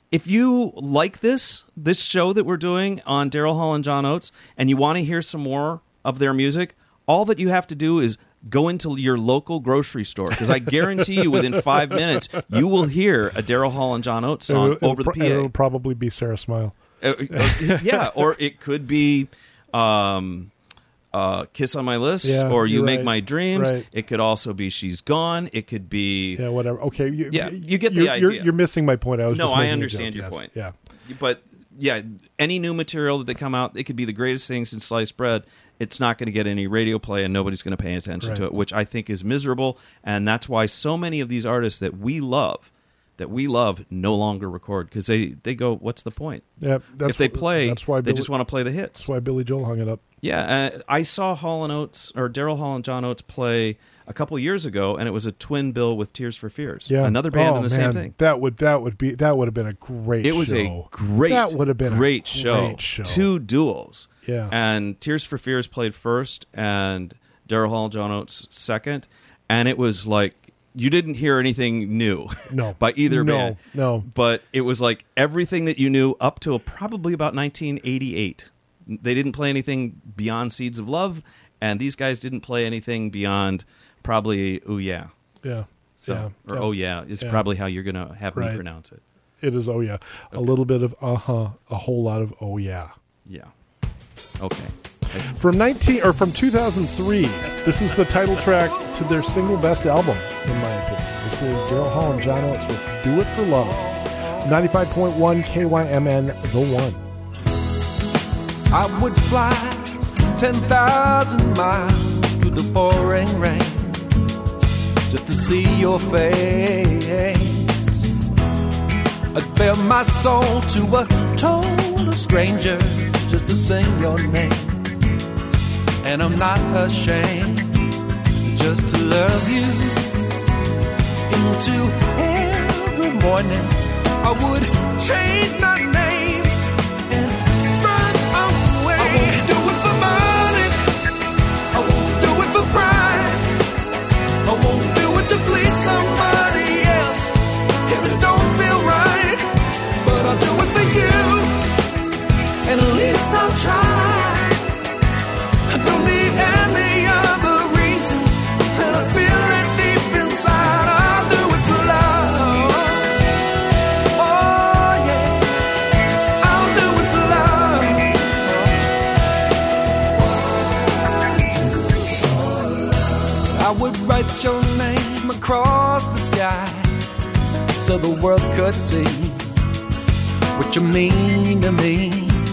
if you like this this show that we're doing on Daryl Hall and John Oates, and you want to hear some more of their music, all that you have to do is go into your local grocery store, because I guarantee you within five minutes you will hear a Daryl Hall and John Oates song it'll, over the it'll, P A. It'll probably be Sarah Smile. Uh, uh, yeah, or it could be um, uh, Kiss on My List, Yeah, or You you're Make right. My Dreams. Right. It could also be She's Gone. It could be... Yeah, whatever. Okay. You, Yeah, you get the you're, idea. You're, you're missing my point. I was No, just I making a understand joke. your Yes. point. Yeah. But, yeah, any new material that they come out, it could be the greatest thing since sliced bread. It's not going to get any radio play, and nobody's going to pay attention Right. to it, which I think is miserable. And that's why so many of these artists that we love, that we love, no longer record, because they, they go, what's the point? Yeah. That's if they wh- play, that's why they Billy, just want to play the hits. That's why Billy Joel hung it up. Yeah, uh, I saw Hall and Oates, or Daryl Hall and John Oates play a couple years ago, and it was a twin bill with Tears for Fears. Yeah. Another band oh, in the man. same thing. That would that would be that would have been a great. It was show. a great, That would have been great, a show. great show. Two duels. Yeah. And Tears for Fears played first, and Daryl Hall and John Oates second, and it was like you didn't hear anything new No. by either No, band. no. But it was like everything that you knew up to probably about nineteen eighty-eight. They didn't play anything beyond Seeds of Love, and these guys didn't play anything beyond probably Ooh Yeah. Yeah. So, yeah. or yeah. Oh Yeah is Yeah. probably how you're going to have me Right. pronounce it. It is. Oh yeah. A little bit of uh huh. A whole lot of oh yeah. Yeah. Okay. I see. From nineteen or from two thousand three, this is the title track to their single best album, in my opinion. This is Daryl Hall and John Oates with "Do It for Love." ninety-five point one K Y M N, the one. I would fly ten thousand miles through the pouring rain just to see your face. I'd bare my soul to a total stranger just to sing your name. And I'm not ashamed just to love you. Into every morning I would change my name and run away. I won't do it for money, I won't do it for pride, I won't do it to please somebody else if it don't feel right. But I'll do it for you, and at least I'll try. I don't need any other reason, and I feel it deep inside. I'll do it for love. Oh yeah, I'll do it for love. I would write your name across the sky so the world could see what you mean to me.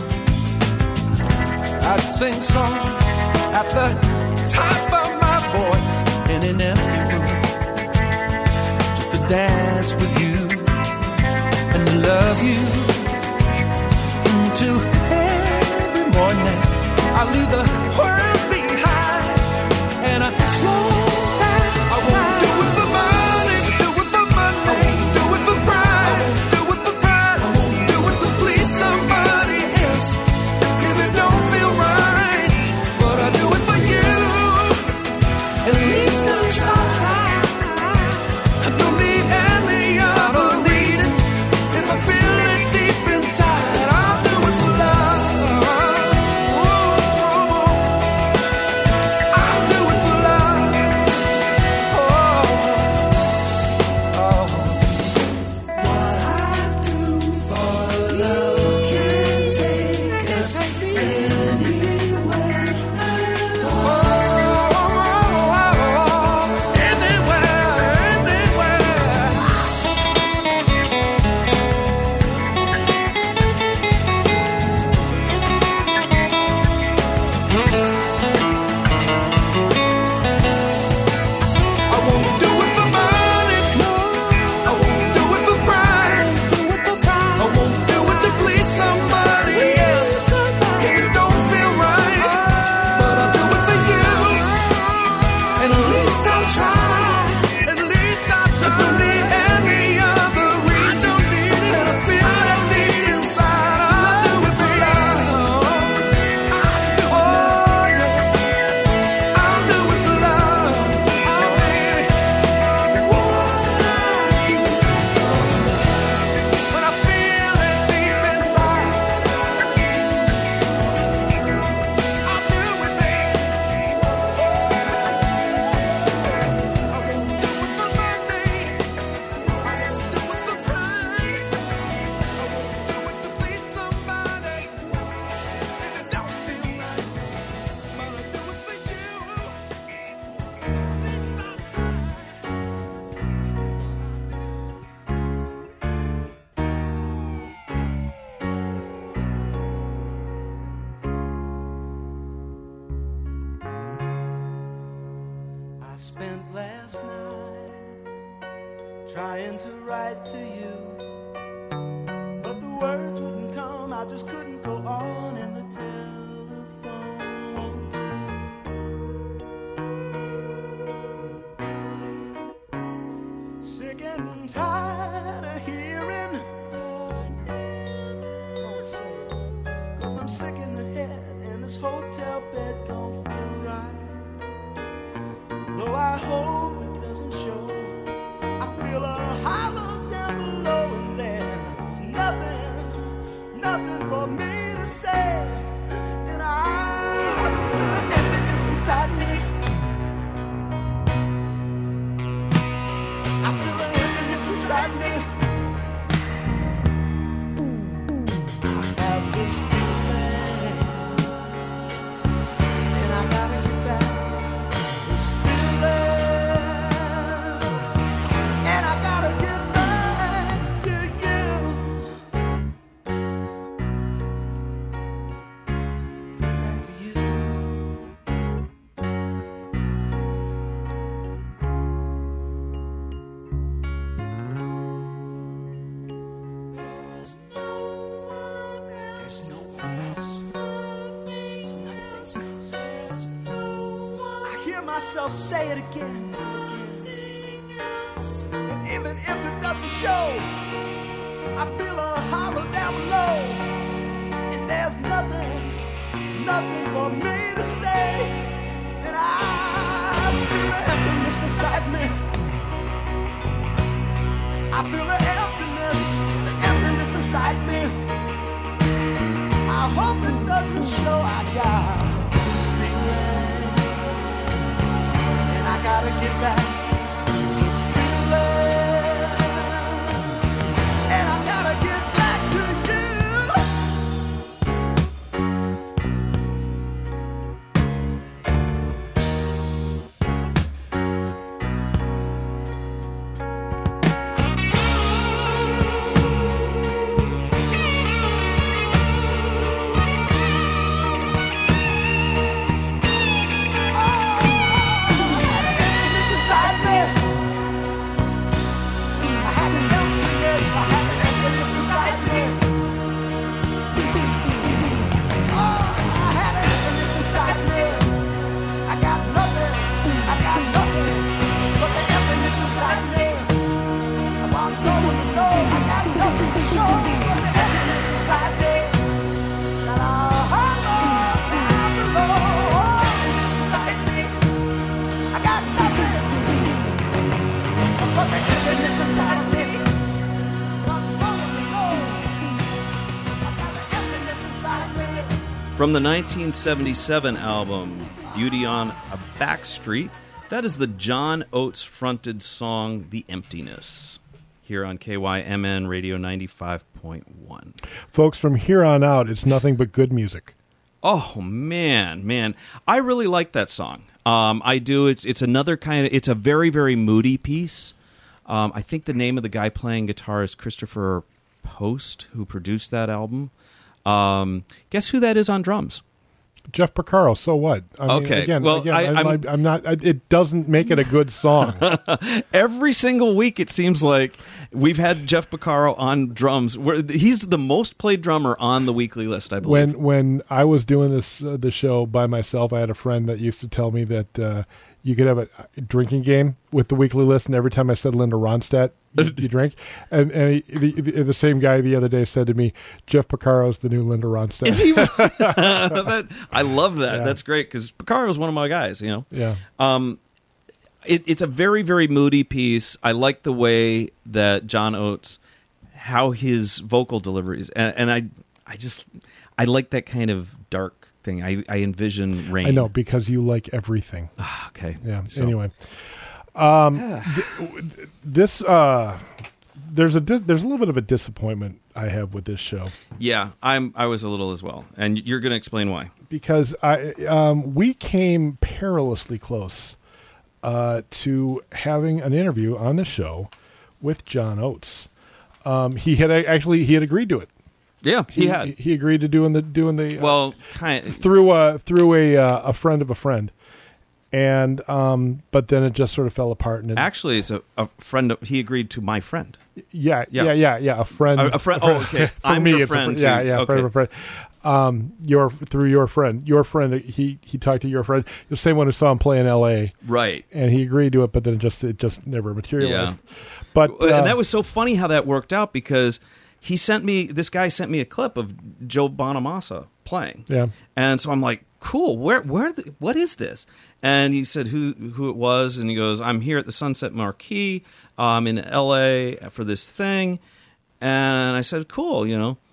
I'd sing songs at the top of my voice in an empty room just to dance with you and love you. Into every morning I leave the world behind and I slow down. I won't do it for money, do it for money. I won't do it for pride, I won't do it for pride. I won't do it to please somebody else if it don't feel right. But I do it for you, at least I'll try. I don't need any other reason if I feel it trying to write to you, but the words wouldn't come. I just couldn't go on, and the telephone won't do. Sick and tired of hearing cause I'm sick in the head, and this hotel bed don't feel right. Though I hope it doesn't show, I feel a hollow down below, and there's nothing, nothing for me to say. And I feel the emptiness inside me. I feel the emptiness inside me. I have this feeling, and I gotta get back this feeling, and I gotta get back to you. Get back to you. There's no one else. There's no one else. There's nothing else. There's no one. I hear myself say it again. And even if it doesn't show, I feel a hollow down below, and there's nothing, nothing for me to say. And I feel the emptiness inside me. I feel the emptiness, the emptiness inside me. I hope it doesn't show. I got this feeling, and I gotta get back this feeling, and I gotta get back to you. From the nineteen seventy-seven album, Beauty on a Back Street, that is the John Oates fronted song, The Emptiness, here on K Y M N Radio ninety-five point one. Folks, from here on out, it's nothing but good music. Oh, man, man. I really like that song. Um, I do. It's it's another kind of, it's a very, very moody piece. Um, I think the name of the guy playing guitar is Christopher Post, who produced that album. Um, guess who that is on drums? Jeff Porcaro. So what? I mean, Okay, Again, well, again, I- I'm, I'm- I'm not. I, it doesn't make it a good song. Every single week, it seems like we've had Jeff Porcaro on drums. Where he's the most played drummer on the weekly list, I believe. when when I was doing this uh, the show by myself, I had a friend that used to tell me that uh, you could have a, a drinking game with the weekly list, and every time I said Linda Ronstadt, you, you drink. And, and he, the, the same guy the other day said to me, Jeff Porcaro's the new Linda Ronstadt. Is he? that, I love that. Yeah. That's great because Porcaro's one of my guys. You know. Yeah. Um, it, it's a very, very moody piece. I like the way that John Oates, how his vocal deliveries, and, and I, I just, I like that kind of dark thing. I, I envision rain. I know, because you like everything. Ah, okay. Yeah. So- Anyway, um, th- this uh, there's a di- there's a little bit of a disappointment I have with this show Yeah, I'm. I was a little as well, and you're going to explain why. because I um, we came perilously close uh, to having an interview on the show with John Oates. Um, he had actually he had agreed to it. Yeah, he, had. he agreed to doing the doing the uh, well, kind of, through uh, through a uh, a friend of a friend. and um, but then it just sort of fell apart. And it, Actually, it's a, a friend. Of, he agreed to my friend. yeah, Yeah. yeah, yeah, yeah, a friend, A, a friend. Oh, okay. For I'm me, your it's a friend. fr- yeah, too. yeah, Okay. friend of a friend. Um, your through your friend, your friend. He he talked to your friend, the same one who saw him play in L A, Right. and he agreed to it, but then it just it just never materialized. Yeah. But uh, and that was so funny how that worked out because he sent me this guy sent me a clip of Joe Bonamassa playing. yeah, And so I'm like, cool. Where where the, what is this? And he said who who it was, and he goes, I'm here at the Sunset Marquee. I'm in L A for this thing. And I said, cool, you know.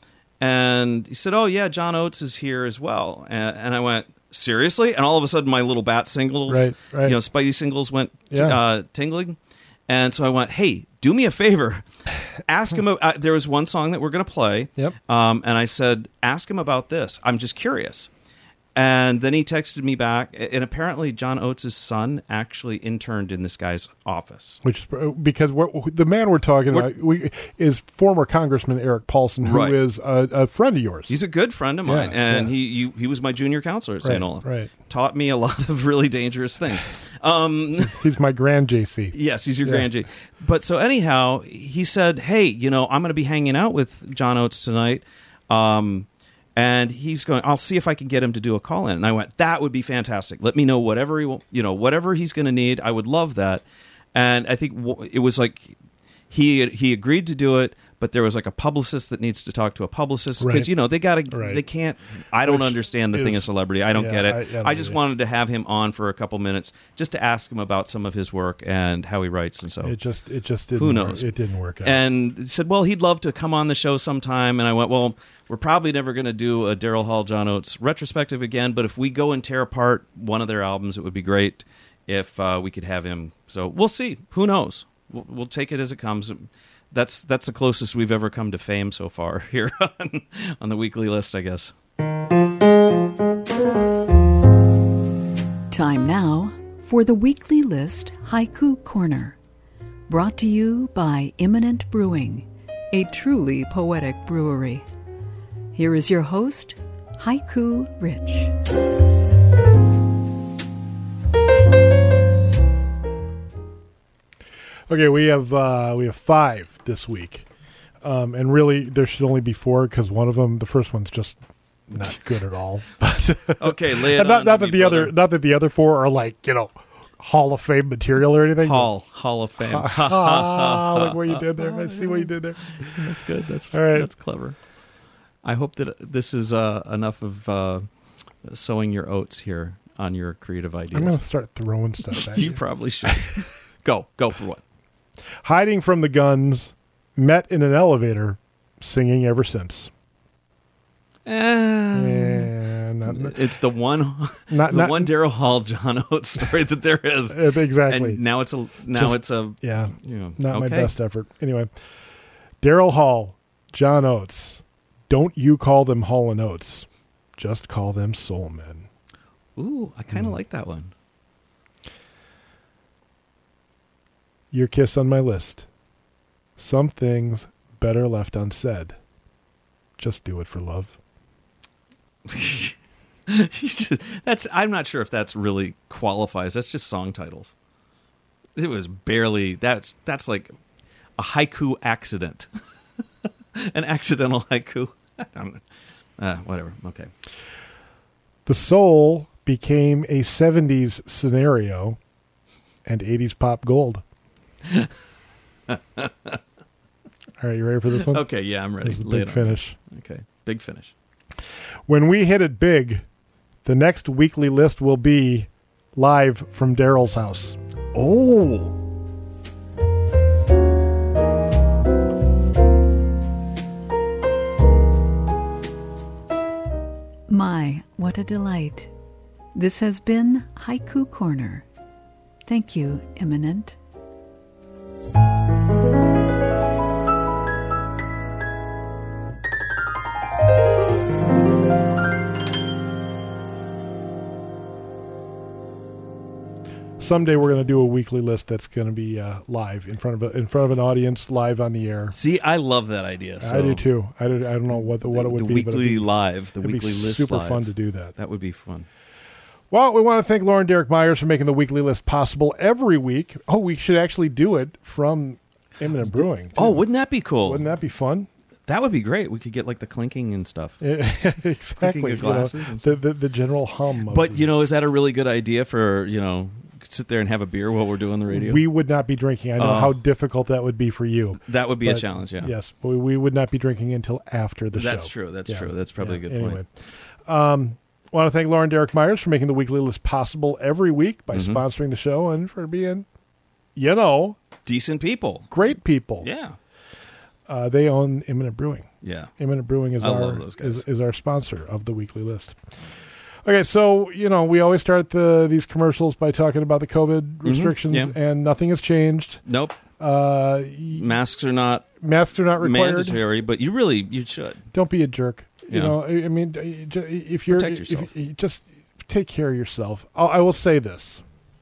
And he said, oh yeah, John Oates is here as well. And, and I went, seriously? And all of a sudden, my little bat singles, Right, right. you know, Spidey singles went t- Yeah. uh, tingling. And so I went, hey, do me a favor. Ask him. Uh, there was one song that we're going to play. Yep. Um, and I said, ask him about this. I'm just curious. And then he texted me back. And apparently, John Oates' son actually interned in this guy's office. which is because we're, the man we're talking We're- about we, is former Congressman Eric Paulson, who Right. is a, a friend of yours. He's a good friend of mine, Yeah, and yeah. he you, he was my junior counselor at Saint Right, Olaf. right. Taught me a lot of really dangerous things. Um, He's my grand J C. yes, he's your Yeah. grand G. But so anyhow, he said, "Hey, you know, I'm going to be hanging out with John Oates tonight." Um, And he's going, I'll see if I can get him to do a call in. And I went, that would be fantastic. Let me know whatever he, will, you know, whatever he's going to need. I would love that. And I think w- it was like he he agreed to do it, but there was like a publicist that needs to talk to a publicist because Right. you know they got to Right. they can't. I don't Which understand the thing is- of celebrity. I don't yeah, get it. I- I, I don't just either. wanted to have him on for a couple minutes just to ask him about some of his work and how he writes and so. It just it just didn't Who work- knows? it didn't work out. And said, well, he'd love to come on the show sometime. And I went, well, we're probably never going to do a Daryl Hall, John Oates retrospective again. But if we go and tear apart one of their albums, it would be great if uh, we could have him. So we'll see. Who knows? We'll, we'll take it as it comes. That's that's the closest we've ever come to fame so far here on, on the weekly list, I guess. Time now for the Weekly List Haiku Corner. Brought to you by Imminent Brewing, a truly poetic brewery. Here is your host, Haiku Rich. Okay, we have uh, we have five this week, um, and really there should only be four because one of them, the first one's just not good at all. But Okay, lay it and not, on not to that me, the brother. other not that the other four are like you know Hall of Fame material or anything. Hall, Hall of Fame. Ah, look what you did there! I see what you did there. That's good. That's All right. That's clever. I hope that this is uh, enough of uh, sowing your oats here on your creative ideas. I'm going to start throwing stuff at you you. probably should. go, go for what? Hiding from the guns, met in an elevator, singing ever since. Uh, And not, it's the one, Not- the not- one Daryl Hall John Oates story that there is. Uh, exactly. And now it's a now Just- it's a yeah, you know, not my okay. best effort. Anyway, Daryl Hall, John Oates. Don't you call them Hall and Oates. Just call them soul men. Ooh, I kind of Mm. like that one. Your kiss on my list. Some things better left unsaid. Just do it for love. That's I'm not sure if that's really qualifies. That's just song titles. It was barely that's that's like a haiku accident. An accidental haiku. I don't- uh, whatever. Okay. The soul became a seventies scenario and eighties pop gold. All right, you ready for this one? Okay, yeah, I'm ready. Here's the Lay big it on. finish. Okay. Big finish. When we hit it big, the next weekly list will be live from Daryl's house. Oh. My, what a delight. This has been Haiku Corner. Thank you, Imminent. Someday we're going to do a weekly list that's going to be uh, live in front of a, in front of an audience, live on the air. See, I love that idea. So I do too. I, do, I don't know what the, what it would the be, but weekly it'd be, live, the it'd weekly be list super live. fun to do that. That would be fun. Well, we want to thank Lauren Derek Myers for making the weekly list possible every week. Oh, we should actually do it from Imminent Brewing. Too. Oh, wouldn't that be cool? Wouldn't that be fun? That would be great. We could get like the clinking and stuff. Exactly. of glasses you know, and the, the the general hum. Of But, the, you know, is that a really good idea for, you know, sit there and have a beer while we're doing the radio? we would not be drinking. I know Oh. how difficult that would be for you. That would be a But, challenge, yeah. Yes, but we, we would not be drinking until after the show. That's true. That's Yeah. true. That's probably Yeah. a good anyway. point. Um, I want to thank Lauren Derek Myers for making the weekly list possible every week by Mhm. sponsoring the show and for being, you know, Decent people. great people. Yeah. Uh, they own Imminent Brewing. Yeah. Imminent Brewing is I our love those guys. is, is our sponsor of the weekly list. Okay, so you know we always start the these commercials by talking about the COVID restrictions, yeah. and nothing has changed. Nope. Uh, y- Masks are not masks are not required. mandatory, but you really, you should. Don't be a jerk. You Yeah. know, I I mean, if you're Protect if yourself. you just take care of yourself. I'll, I will say this: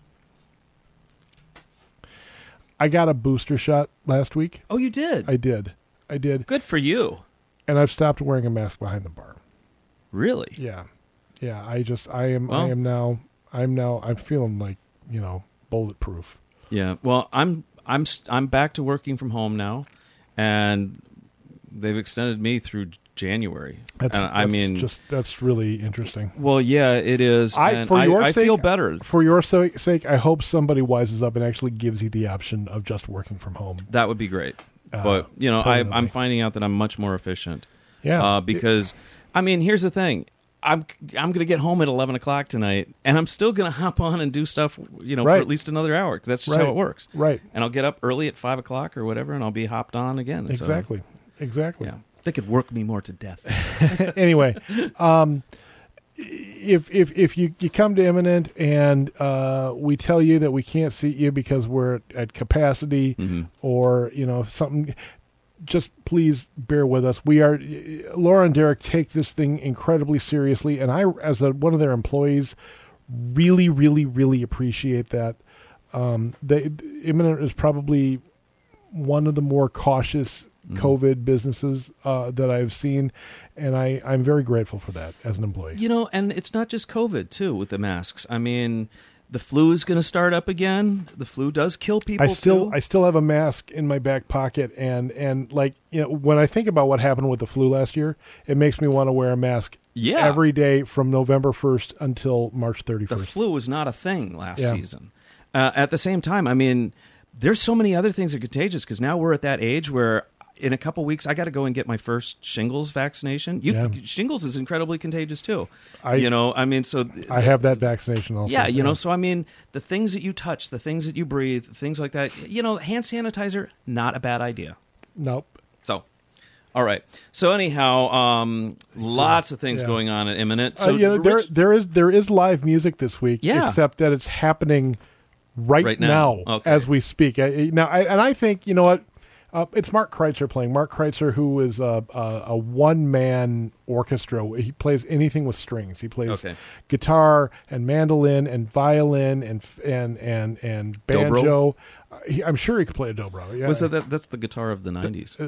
I got a booster shot last week. Oh, you did? I did, I did, Good for you. and I've stopped wearing a mask behind the bar. Really? Yeah, yeah. I just, I am, I Well. am now, I'm now, I'm feeling like you know, bulletproof. Yeah. Well, I'm I'm s- I'm back to working from home now, and they've extended me through January. That's, And I that's mean, just that's really interesting. well, yeah, it is. I, and for your I, I sake, feel better. For your so- sake, I hope somebody wises up and actually gives you the option of just working from home. That would be great. Uh, But you know, I, permanently. I'm finding out that I'm much more efficient. Yeah, Uh, because I mean, here's the thing. I'm I'm going to get home at eleven o'clock tonight, and I'm still going to hop on and do stuff, you know, Right. for at least another hour. 'Cause that's just Right. how it works. Right. And I'll get up early at five o'clock or whatever, and I'll be hopped on again. So, Exactly. Exactly. yeah, they could work me more to death. Anyway, um, if if if you, you come to Imminent and uh, we tell you that we can't seat you because we're at capacity, Mhm. or you know something, just please bear with us. We are Laura and Derek take this thing incredibly seriously, and I, as a, one of their employees, really, really, really appreciate that. Um, they, Imminent is probably one of the more cautious COVID businesses uh, that I've seen, and I, I'm very grateful for that as an employee. You know, and it's not just COVID too with the masks. I mean, the flu is going to start up again. The flu does kill people. I still too. I still have a mask in my back pocket, and and like you know when I think about what happened with the flu last year, it makes me want to wear a mask Yeah. every day from November first until March the thirty-first. flu was not a thing last Yeah. season. Uh, at the same time, I mean, there's so many other things that are contagious because now we're at that age where in a couple weeks I got to go and get my first shingles vaccination. You, Yeah. Shingles is incredibly contagious too. I- you know, I mean, so I have that vaccination also. yeah, you know, so I mean, the things that you touch, the things that you breathe, things like that. You know, hand sanitizer, not a bad idea. Nope. So, all right. So anyhow, um, lots of things Yeah. going on at Imminent. Uh, So you know, there Rich- there is there is live music this week, Yeah. except that it's happening right, Right now. Okay. as we speak. I, now, I, and I think you know what. Uh, it's Mark Kreitzer playing. Mark Kreitzer, who is a, a, a one-man orchestra. He plays anything with strings. He plays Okay. guitar and mandolin and violin and and and and banjo. Uh, he, I'm sure he could play a dobro. Yeah. was that, that that's the guitar of the nineties?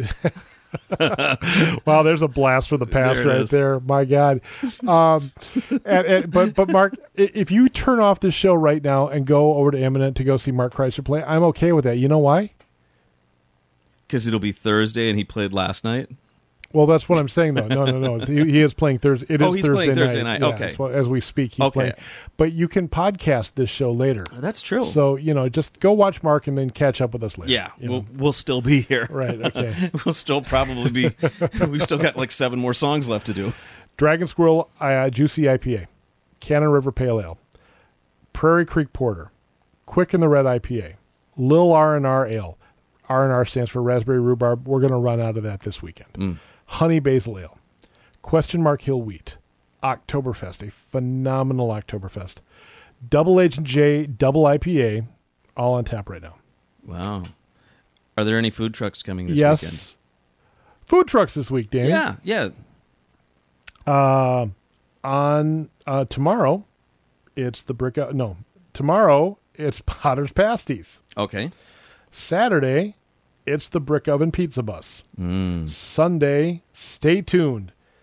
Wow, there's a blast from the past There it right is. there. My God. Um, and, and, but but Mark, i- if you turn off this show right now and go over to Imminent to go see Mark Kreitzer play, I'm okay with that. You know why? Because it'll be Thursday and he played last night. Well, that's what I'm saying, though. No, no, no. He, he is playing Thursday. It is Oh, he's Thursday playing night. Thursday night. Yeah, Okay. so as we speak, he's Okay. playing. But you can podcast this show later. That's true. So, you know, just go watch Mark and then catch up with us later. yeah, you we'll, know. we'll still be here. Right, okay. we'll still probably be. We've still got like seven more songs left to do. Dragon Squirrel uh, Juicy I P A, Cannon River Pale Ale, Prairie Creek Porter, Quick in the Red I P A, Lil R and R Ale. R and R stands for Raspberry Rhubarb. We're going to run out of that this weekend. Mm. Honey Basil Ale, Question Mark Hill Wheat, Oktoberfest, a phenomenal Oktoberfest, Double Agent J Double I P A, all on tap right now. Wow. Are there any food trucks coming this yes. weekend? Food trucks this week, Danny. Yeah, yeah. Uh, on uh, tomorrow, it's the brick. O- no, tomorrow it's Potter's Pasties. Okay. Saturday, it's the Brick Oven Pizza Bus. Mm. Sunday, stay tuned.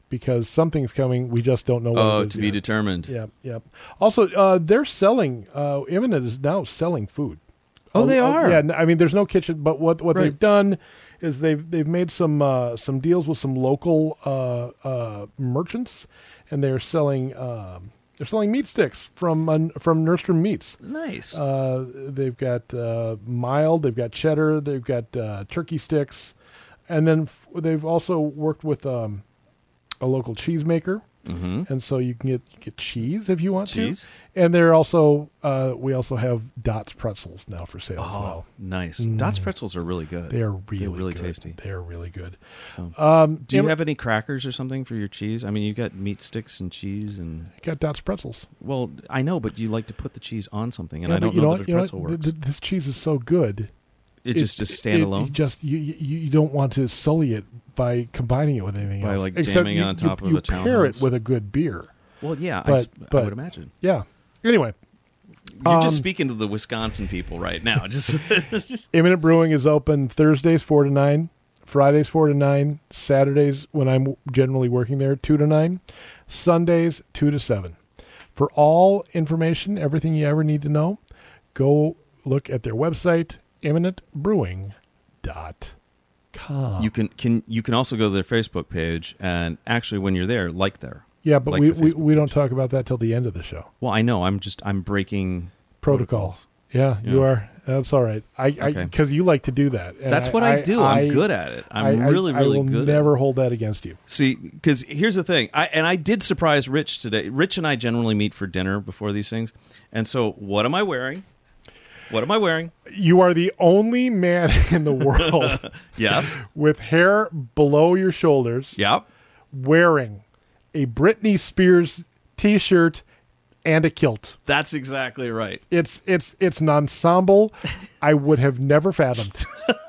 because something's coming. We just don't know what Oh, it is to be yet. determined. Yep, yep. Also, uh, they're selling. Uh, Imminent is now selling food. Oh, they Uh, are? Yeah, n- I mean, there's no kitchen, but what what Right. they've done is they've they've made some uh, some deals with some local uh, uh, merchants, and they're selling um, they're selling meat sticks from uh, from Nordstrom Meats. Nice. Uh, they've got uh, mild, they've got cheddar, they've got uh, turkey sticks, and then f- they've also worked with um, a local cheesemaker. hmm And so you can get you get cheese if you want Cheese? to. And they're also uh, we also have Dots pretzels now for sale as Oh, well. nice. Dots pretzels are really good. They are really They're really good. tasty. They are really good. So, Um, do you Im- have any crackers or something for your cheese? I mean, you got meat sticks and cheese, and got Dots pretzels? well, I know, but you like to put the cheese on something, and Yeah, I but don't you know, know that what? a You know pretzel what? works. Th- th- this cheese is so good. it just just stand it- alone. You just you, you you don't want to sully it by combining it with anything By, else. like, Except jamming you, it on top you, of you a pair it townhouse. with a good beer. well, yeah, I but- s- I, but- would imagine. Yeah. Anyway, You're um, just speaking to the Wisconsin people right now. Just Imminent Brewing is open Thursdays four to nine, Fridays four to nine, Saturdays when I'm generally working there two to nine, Sundays two to seven. For all information, everything you ever need to know, go look at their website, imminent brewing dot com. you can can you can also go to their Facebook page, and actually, when you're there, like there. Yeah, but like we, the we, Facebook we don't talk about that till the end of the show. Well, I know. I'm just I'm breaking Protocols. Yeah, you Yeah. are. That's all right. I Okay. because you like to do that. And That's what I, do. I'm good at it. I'm I- I- really, really I will good never at it. hold that against you. See, because here's the thing. I and I did surprise Rich today. Rich and I generally meet for dinner before these things. And so, what am I wearing? What am I wearing? You are the only man in the world Yes. with hair below your shoulders Yep. wearing a Britney Spears T-shirt and a kilt. That's exactly right. It's it's it's an ensemble I would have never fathomed.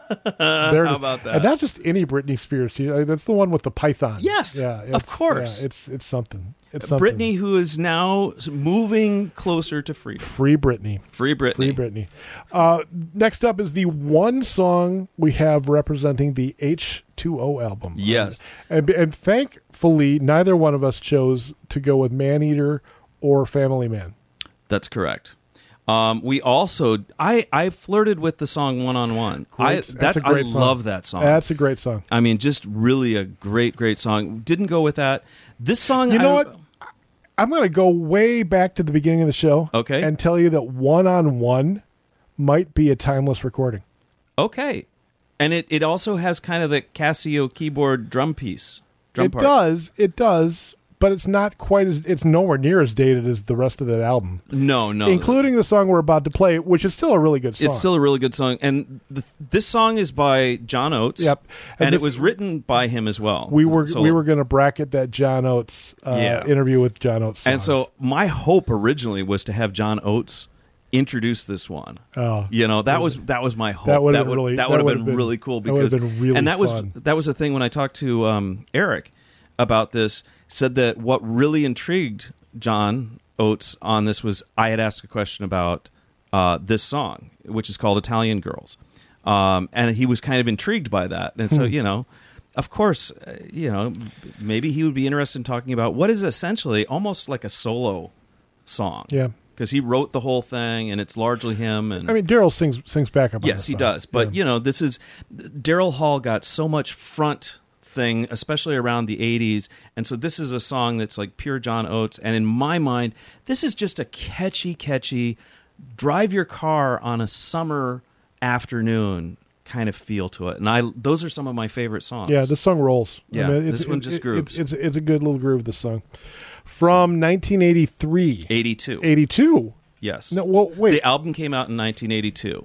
There- How about that? And not just any Britney Spears. T- That's the one with the python. Yes, yeah, of it's- course. yeah, it's it's something. It's something. Brittany, who is now moving closer to freedom. Free Britney. Free Britney. Free Britney. Uh, next up is the one song we have representing the H two O album. Yes. And, and thankfully, neither one of us chose to go with Maneater or Family Man. That's correct. Um, we also, I, I flirted with the song One on One. I Great- that's a great I song. love that song. That's a great song. I mean, just really a great, great song. Didn't go with that. This song, You know I- what? I'm going to go way back to the beginning of the show. Okay. And tell you that One on One might be a timeless recording. Okay, and it, it also has kind of the Casio keyboard drum piece. Drum it part. does. It does. But it's not quite as, it's nowhere near as dated as the rest of that album. No, no, Including the song we're about to play, which is still a really good song. It's still a really good song, and the, this song is by John Oates. Yep. and, And it this- was written by him as well. We were So- we were going to bracket that John Oates uh, Yeah. interview with John Oates. and songs. so my hope originally was to have John Oates introduce this one. Oh. You know, that was that was my hope. That would've that been would really- that that would have would've been, been- really cool that would've because been really and that was fun. that was the thing when I talked to um, Eric about this. Said that what really intrigued John Oates on this was I had asked a question about uh, this song, which is called Italian Girls. Um, and he was kind of intrigued by that. And so, Hmm. you know, of course, uh, you know, maybe he would be interested in talking about what is essentially almost like a solo song. Yeah. Because he wrote the whole thing and it's largely him. And I mean, Daryl sings sings back up. on yes, the he song. does. But, Yeah. you know, this is Daryl Hall got so much front thing, especially around the eighties. And so this is a song that's like pure John Oates. And in my mind, this is just a catchy, catchy, drive your car on a summer afternoon kind of feel to it. And I those are some of my favorite songs. Yeah, this song rolls. Yeah, it's, this one it- just it- grooves. It's, it's it's a good little groove. This song from nineteen eighty-three, eighty-two. eighty-two. Yes. No, well, wait. The album came out in nineteen eighty-two.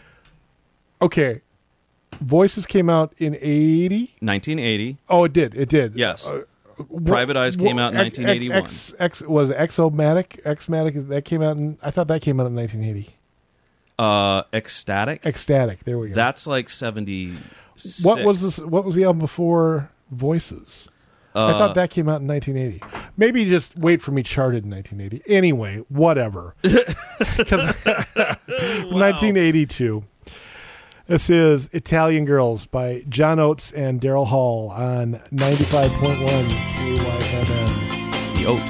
Okay, Voices came out in eighty. nineteen eighty. Oh, it did. It did. Yes. Uh, Private Eyes came out in X- nineteen eighty-one. X, X, was it Exomatic? Xmatic that came out in. I thought that came out in nineteen eighty. Uh, Ecstatic. Ecstatic. There we go. That's like seventy-six. What was this? What was the album before Voices? I Uh, thought that came out in nineteen eighty. Maybe just wait for me charted in nineteen eighty. Anyway, whatever. 'Cause- nineteen eighty-two. This is Italian Girls by John Oates and Daryl Hall on ninety-five point one K Y. the oat.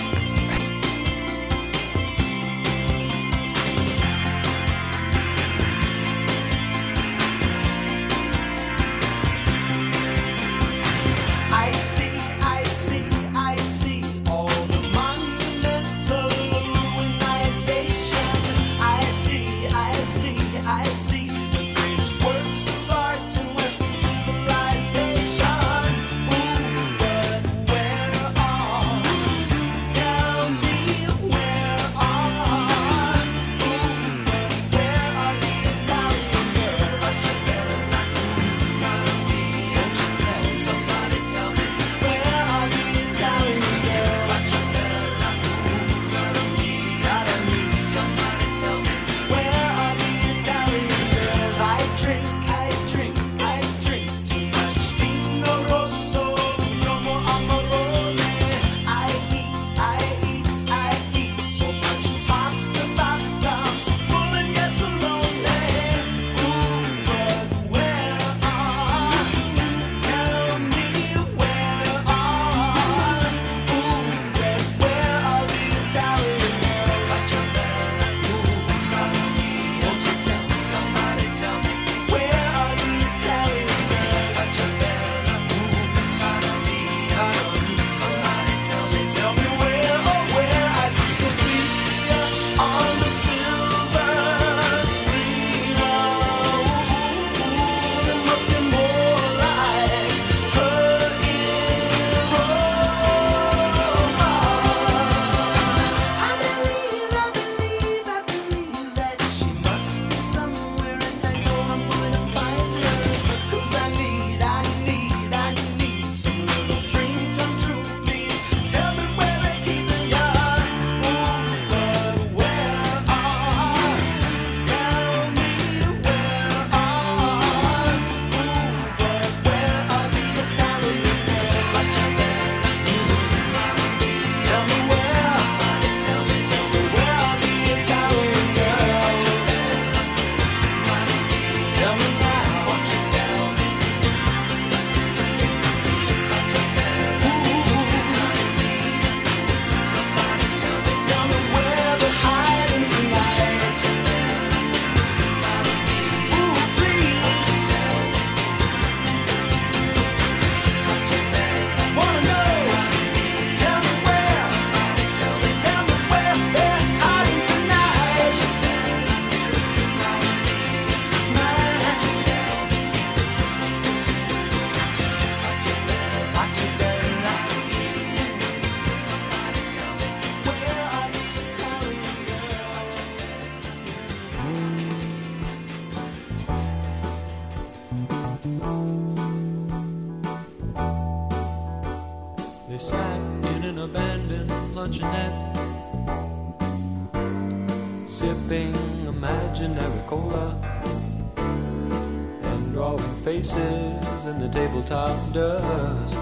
I see, I see, I see all the monumental ruinization. I see, I see, I see the greatest works of art in Western civilization. Ooh, but where are? Tell me where are? Ooh, but where are the Italian girls? Won't you tell somebody? Tell me where are the Italian girls? Somebody tell me where are the Italian girls? I drink, I drink, I drink too much vino rosso, no more amarone. I eat, I eat, I eat so much pasta, pasta. I'm so full and yet so lonely. Ooh, but where are? Tell me where are? Ooh, but where are the Italian girls? Won't you tell somebody? Tell me where are the Italian girls? Somebody tell me, tell me where, oh where I see Sophia on the silver screen. Oh, there must be more like her in Rome. I believe, I believe, I believe that she must be somewhere, and I know I'm going to find her. 'Cause I need, I need, I need some little dream come true, please. Tell me where they're keeping ya. Ooh, but where are? Tell me where are? Ooh, but where are the Italian girls? Tell me where. Tell me, tell me where are the Italian girls? Tell me now. Won't you tell me? Somebody tell me, tell me where they're hiding tonight. Ooh, please. Wanna know? Tell me where. Tell me, tell me where they're hiding tonight. Watch it better out. Somebody tell me where are the Italian girls? They sat in an abandoned luncheonette, sipping imaginary cola and drawing faces in the tabletop dust.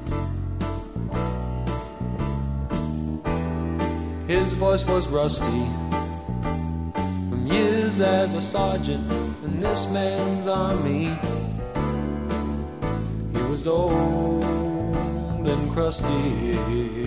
His voice was rusty from years as a sergeant in this man's army. He was old and crusty.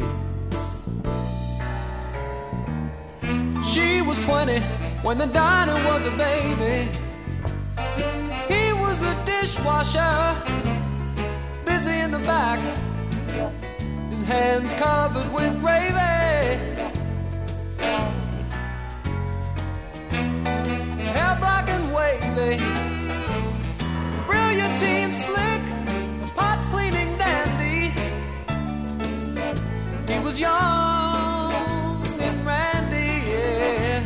She was twenty when the diner was a baby. He was a dishwasher, busy in the back, his hands covered with gravy. Hair black and wavy, brilliantine slick, pot cleaning dandy. He was young and randy, yeah.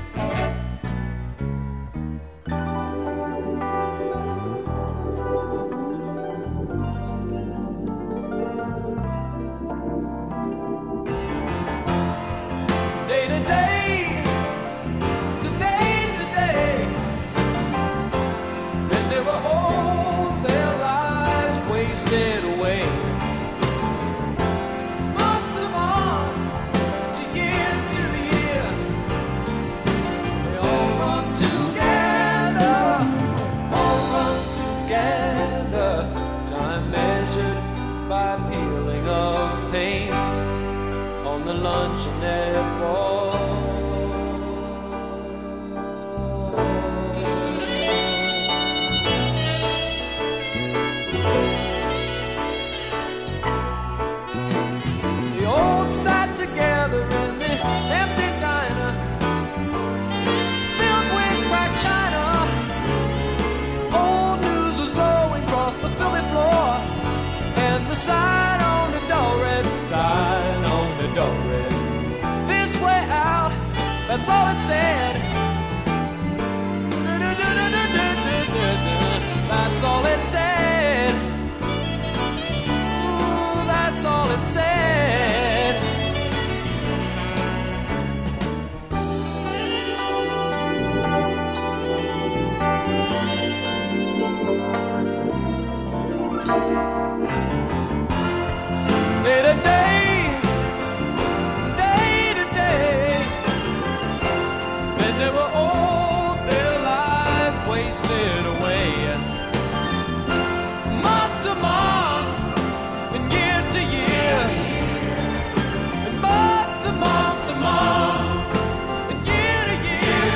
Day to day, today, today. Then they were all their lives wasted away. Month to month, the filthy floor, and the sign on the door read, sign on the door read, this way out, that's all it said. That's all it said. Ooh, that's all it said. Day to day, day to day, men they were old, their lives wasted away. Month to month, and year to year, and month to month to month, and year to year,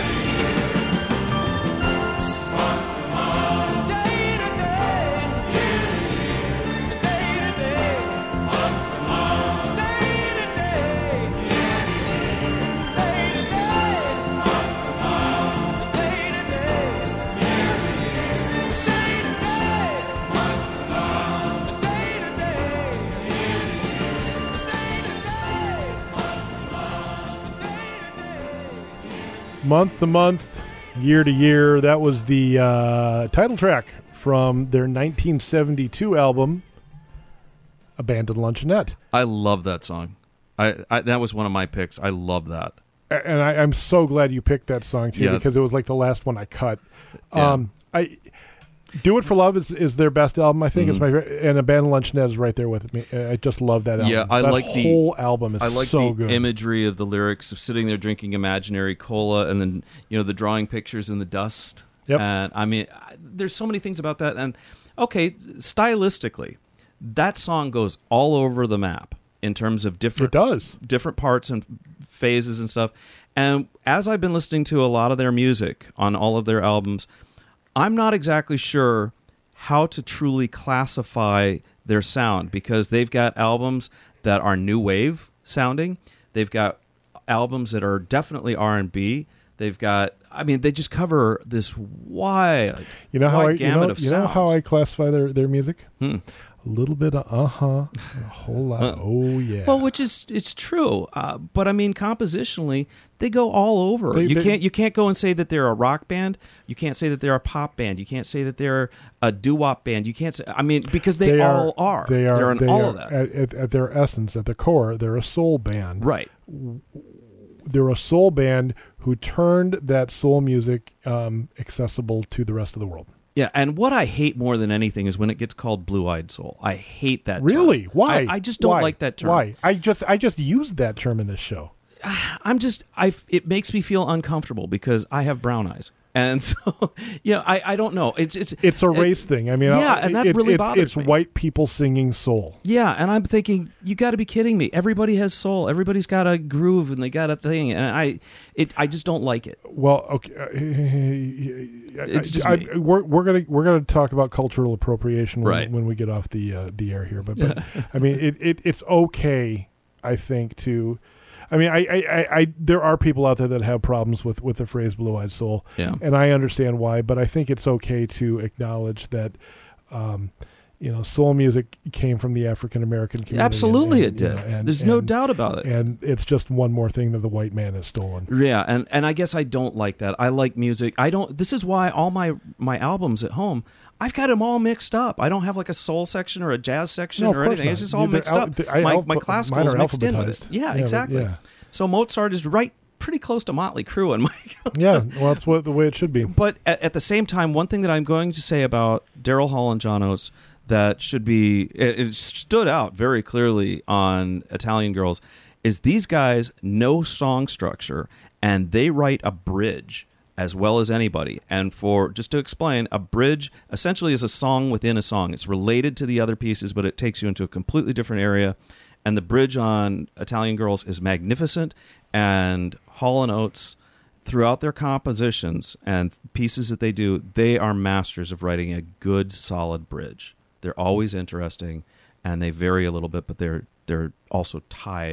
month to month, day to day, year to year, and day to day, month to month, day to day, year to year, day to day, month to month, day to day, year to year, day to day, month to month, day to day, year to year, day to day, month to month, day to day. Month to month, year to year. That was the uh, title track from their nineteen seventy-two album, Abandoned Luncheonette. I love that song. I, I that was one of my picks. I love that. A- And I, I'm so glad you picked that song, too, Yeah. because it was like the last one I cut. Yeah. Um, I Do It For Love is, is their best album, I think. It's my And Abandoned Luncheonette is right there with me. I just love that album. Yeah, I that like the- whole album is I like so the good. imagery of the lyrics of sitting there drinking imaginary cola, and then you know the drawing pictures in the dust. Yep. And I mean, I, there's so many things about that. And okay, stylistically, that song goes all over the map in terms of It different does. different parts and phases and stuff. And as I've been listening to a lot of their music on all of their albums, I'm not exactly sure how to truly classify their sound, because they've got albums that are new wave sounding. They've got albums that are definitely R and B. They've got, I mean, they just cover this wide, You know how I wide you gamut know, of you know how I sounds. classify their, their music? Hmm. A little bit of uh-huh, a whole lot of oh, yeah. Well, which is it's true, uh, but I mean, compositionally, they go all over. They- you they- can't you can't go and say that they're a rock band. You can't say that they're a pop band. You can't say that they're a doo-wop band. You can't say. I mean, because they, all are. They are. They're in they all are, of that. At, at, at their essence, at the core, they're a soul band. Right. They're a soul band who turned that soul music um, accessible to the rest of the world. Yeah, and what I hate more than anything is when it gets called blue-eyed soul. I hate that term. Really? Why? I, I just don't Why? like that term. Why? I just I just used that term in this show. I'm just I. It makes me feel uncomfortable because I have brown eyes, and so yeah, I, I don't know. It's it's It's a it- race thing. I mean, yeah, I- and that it's, really it's, bothers it's me. white people singing soul. Yeah, and I'm thinking, you got to be kidding me. Everybody has soul. Everybody's got a groove, and they got a thing, and I, it, I just don't like it. Well, okay. uh, It's just I, me. I, we're we're gonna we're gonna talk about cultural appropriation when, Right. when we get off the uh, the air here. But, but I mean, it, it it's okay, I think, to. I mean, I, I, I, I there are people out there that have problems with, with the phrase "blue-eyed soul," Yeah. and I understand why. But I think it's okay to acknowledge that, um, you know, soul music came from the African American community. Absolutely, and- it and, did. you know, and- There's no and- doubt about it. And it's just one more thing that the white man has stolen. Yeah, and, and I guess I don't like that. I like music. I don't. This is why all my my albums at home, I've got them all mixed up. I don't have like a soul section or a jazz section No, of or course anything. not. It's just all They're mixed al- up. they- I my al- my mine classical is are mixed in with it. alphabetized. Yeah, Yeah, but- exactly. yeah. So Mozart is right, pretty close to Motley Crue, and my. Yeah, well, that's what the way it should be. But at, at the same time, one thing that I'm going to say about Daryl Hall and John Oates that should be it, it stood out very clearly on Italian Girls is these guys know song structure and they write a bridge as well as anybody. And for just to explain, a bridge essentially is a song within a song. It's related to the other pieces, but it takes you into a completely different area. And the bridge on Italian Girls is magnificent. And Hall and Oates, throughout their compositions and pieces that they do, they are masters of writing a good, solid bridge. They're always interesting, and they vary a little bit, but they're they're also tied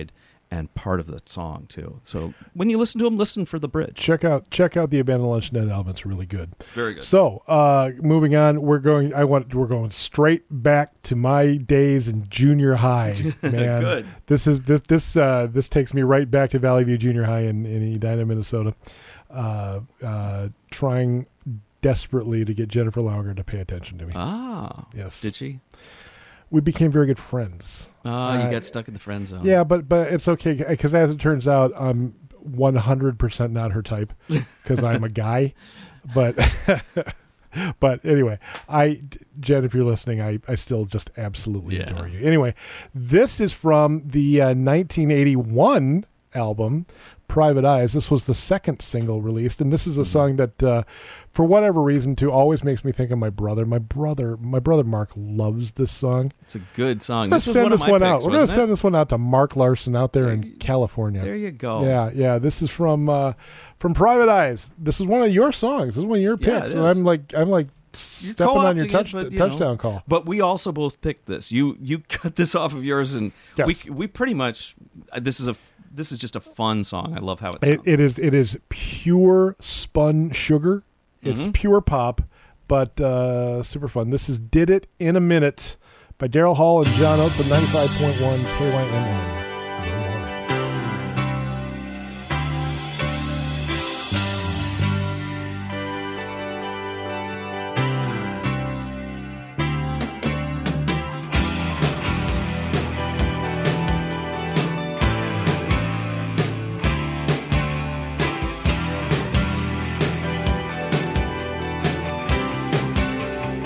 and part of the song too. So when you listen to them, listen for the bridge. Check out check out the Abandoned Luncheonette album. It's really good. Very good. So, uh, moving on, we're going. I want. We're going straight back to my days in junior high. Man, Good. This is this this uh, this takes me right back to Valley View Junior High in, in Edina, Minnesota. Uh, uh, trying desperately to get Jennifer Lauger to pay attention to me. Ah, Yes. Did she? We became very good friends. Ah, you Uh, got stuck in the friend zone. Yeah, but but it's okay because as it turns out, I'm one hundred percent not her type because I'm a guy. But but anyway, I Jen, if you're listening, I, I still just absolutely Yeah. adore you. Anyway, this is from the uh, nineteen eighty-one album Private Eyes. This was the second single released, and this is a song that, uh, for whatever reason, too, always makes me think of my brother. My brother, my brother Mark loves this song. It's a good song. Let's This was send one this of my one picks, out. We're going to wasn't send it? this one out to Mark Larson out there, There in you- California. There you go. Yeah, yeah. This is from uh, from Private Eyes. This is one of your songs. This is one of your Yeah, picks. it and is. I'm like, I'm like You're stepping on your co-opting touch, it, but, you know. touchdown call. But we also both picked this. You you cut this off of yours, and Yes. we we pretty much. uh, This is a this is just a fun song. I love how it It, sounds. it is it is pure spun sugar. It's Mhm. pure pop, but uh, super fun. This is "Did It in a Minute" by Daryl Hall and John Oates on ninety-five point one K Y M N.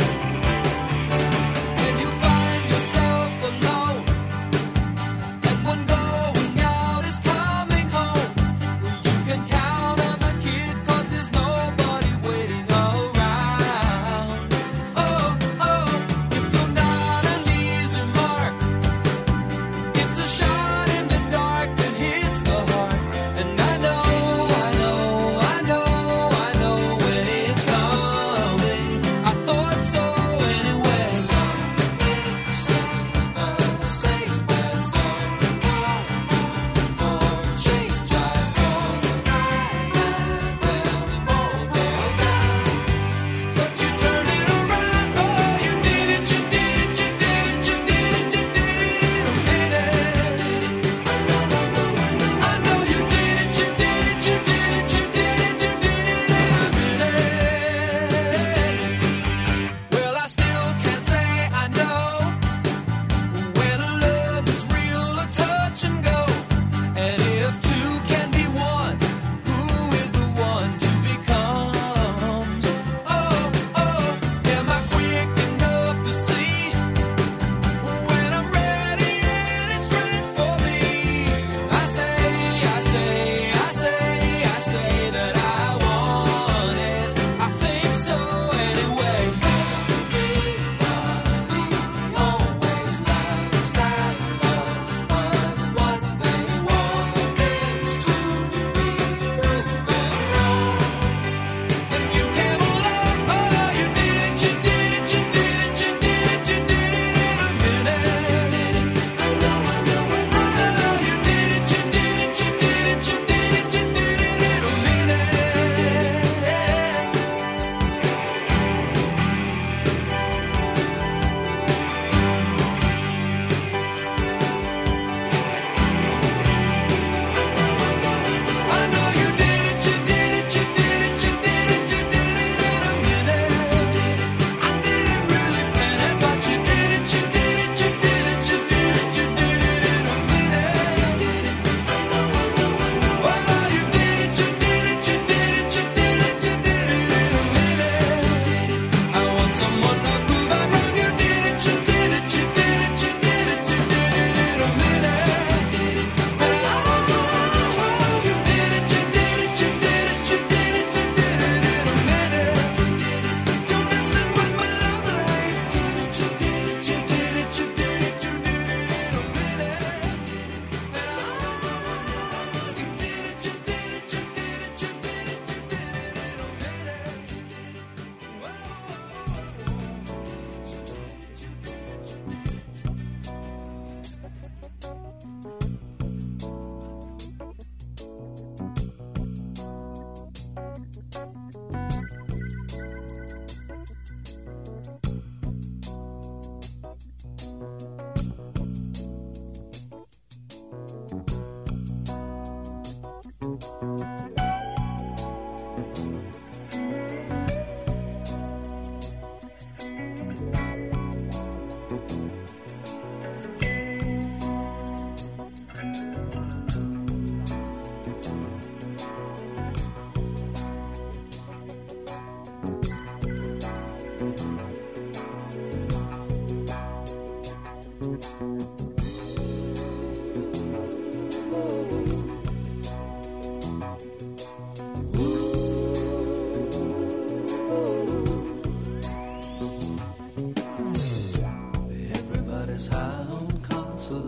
When you find yourself alone, and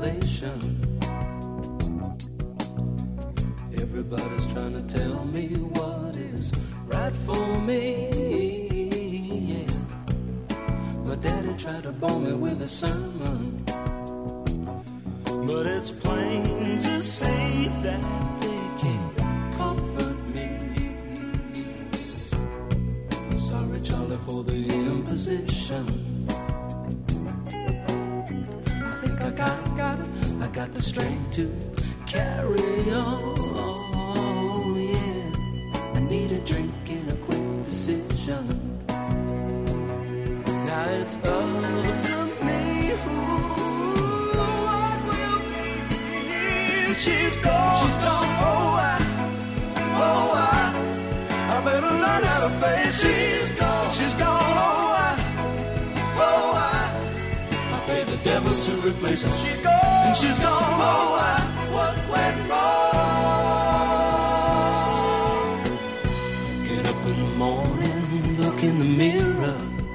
inflation. Everybody's trying to tell me what is right for me. Yeah. My daddy tried to bore me with a sermon, but it's plain to see that they can't comfort me. Sorry, Charlie, for the imposition. I think I got, got it. I got the strength to carry on. Yeah, I need a drink and a quick decision. Now it's up to me. Ooh, what will be? She's gone. She's gone. Oh, I, oh, I, I better learn how to face it. She's gone. She's gone. Oh, I, oh, I, I pay the devil to replace her. She's gone. And she's gone. Oh, I, what went wrong? Get up in the morning, look in the mirror.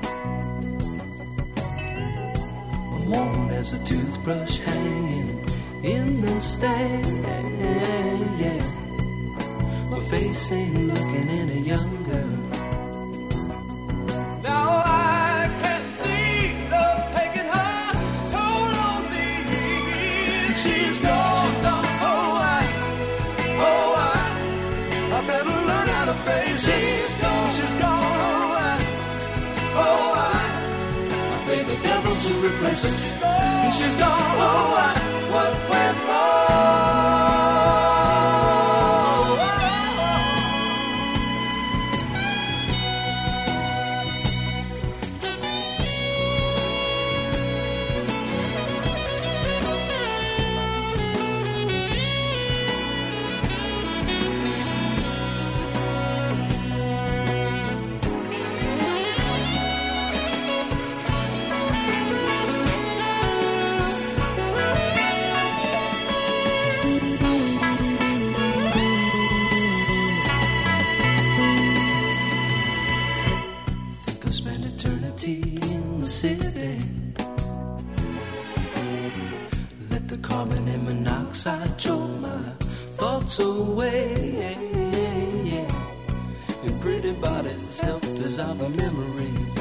I'm worn as a toothbrush hanging in the stand. Yeah, my face ain't looking any younger. Now I can see love taking her toll on me. She's gone. She's gone. Oh, I, Oh, I, I better learn how to face it. she's gone. She's gone. Oh, I, Oh, I, I pay the devil to replace her. And she's gone. Oh, I, what went Think I'll spend eternity in the city. Let the carbon and monoxide choke my thoughts away. And pretty bodies help dissolve the memories.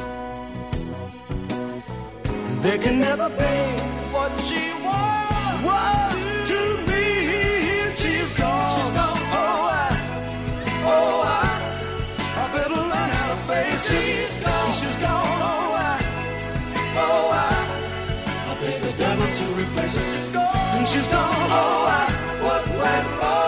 There can never be what she wants. was to me. She's gone. She's gone. Oh, I, Oh, I, I better learn how to face it. she's gone. She's gone. Oh, I, Oh, I, I pay the devil to replace her. she's gone. And she's gone. Oh, I, what went wrong?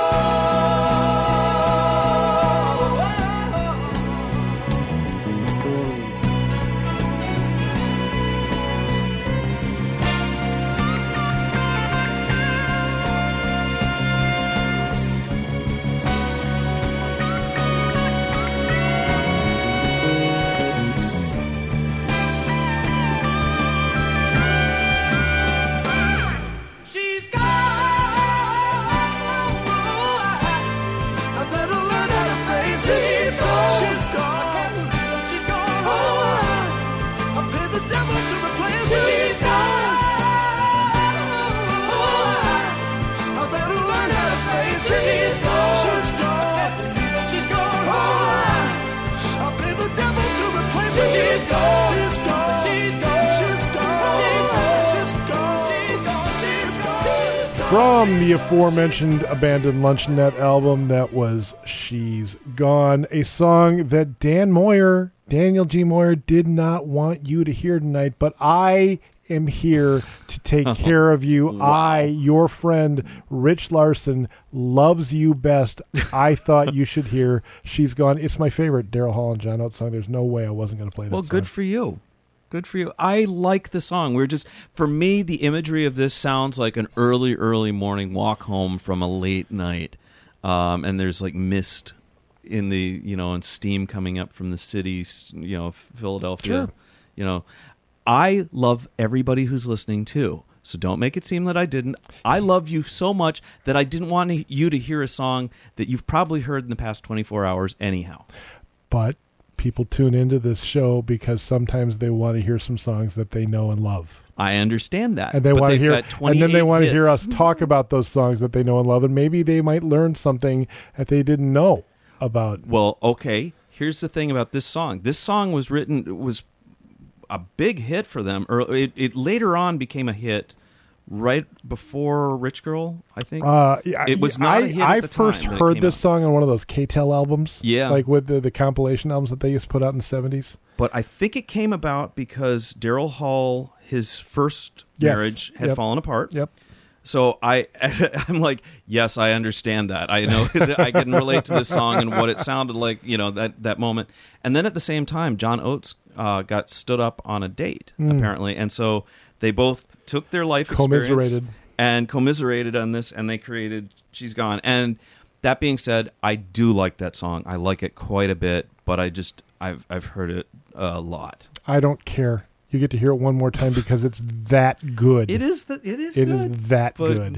She's gone. I better learn how to face it. She's gone. She's gone. She's gone. Oh, I pay the devil to replace her. She's gone. Oh, I better learn how to face it. She's gone. She's gone. She's gone. Oh, I pay the devil to replace her. She's gone. She's gone. She's gone. She's gone. She's gone. She's gone. She's gone. From the aforementioned Abandoned Luncheonette album, that was She's Gone, a song that Dan Moyer, Daniel G. Moyer, did not want you to hear tonight, but I am here to take care of you. I, your friend Rich Larson, loves you best. I thought you should hear She's Gone. It's my favorite Daryl Hall and John Oates song. There's no way I wasn't going to play that Well, song. good for you. Good for you. I like the song. We're just, for me, the imagery of this sounds like an early, early morning walk home from a late night. Um, and there's like mist in the, you know, and steam coming up from the city, you know, Philadelphia. Sure. You know, I love everybody who's listening too. So don't make it seem that I didn't. I love you so much that I didn't want you to hear a song that you've probably heard in the past twenty-four hours anyhow. But people tune into this show because sometimes they want to hear some songs that they know and love. I understand that. And they but want to they've hear, got and then they twenty-eight want to hear hits. us talk about those songs that they know and love, and maybe they might learn something that they didn't know about. Well, okay. Here's the thing about this song. This song was written was a big hit for them. Early, it, it later on became a hit right before Rich Girl, I think. Uh, yeah, it was yeah, not I, a hit I at the first time that it heard came this out. song on one of those K-Tel albums. Yeah. Like with the, the compilation albums that they used to put out in the seventies. But I think it came about because Daryl Hall, his first Yes. marriage had Yep. fallen apart. Yep. So I, I'm like, yes, I understand that. I know that I can relate to this song and what it sounded like, you know, that, that moment. And then at the same time, John Oates uh, got stood up on a date, Mm. apparently. And so they both took their life Commiserated. experience and commiserated on this, and they created She's Gone. And that being said, I do like that song. I like it quite a bit, but I just, I've, I've heard it a lot. I don't care. You get to hear it one more time because it's that good. It is, the, it is It good. is that but- good.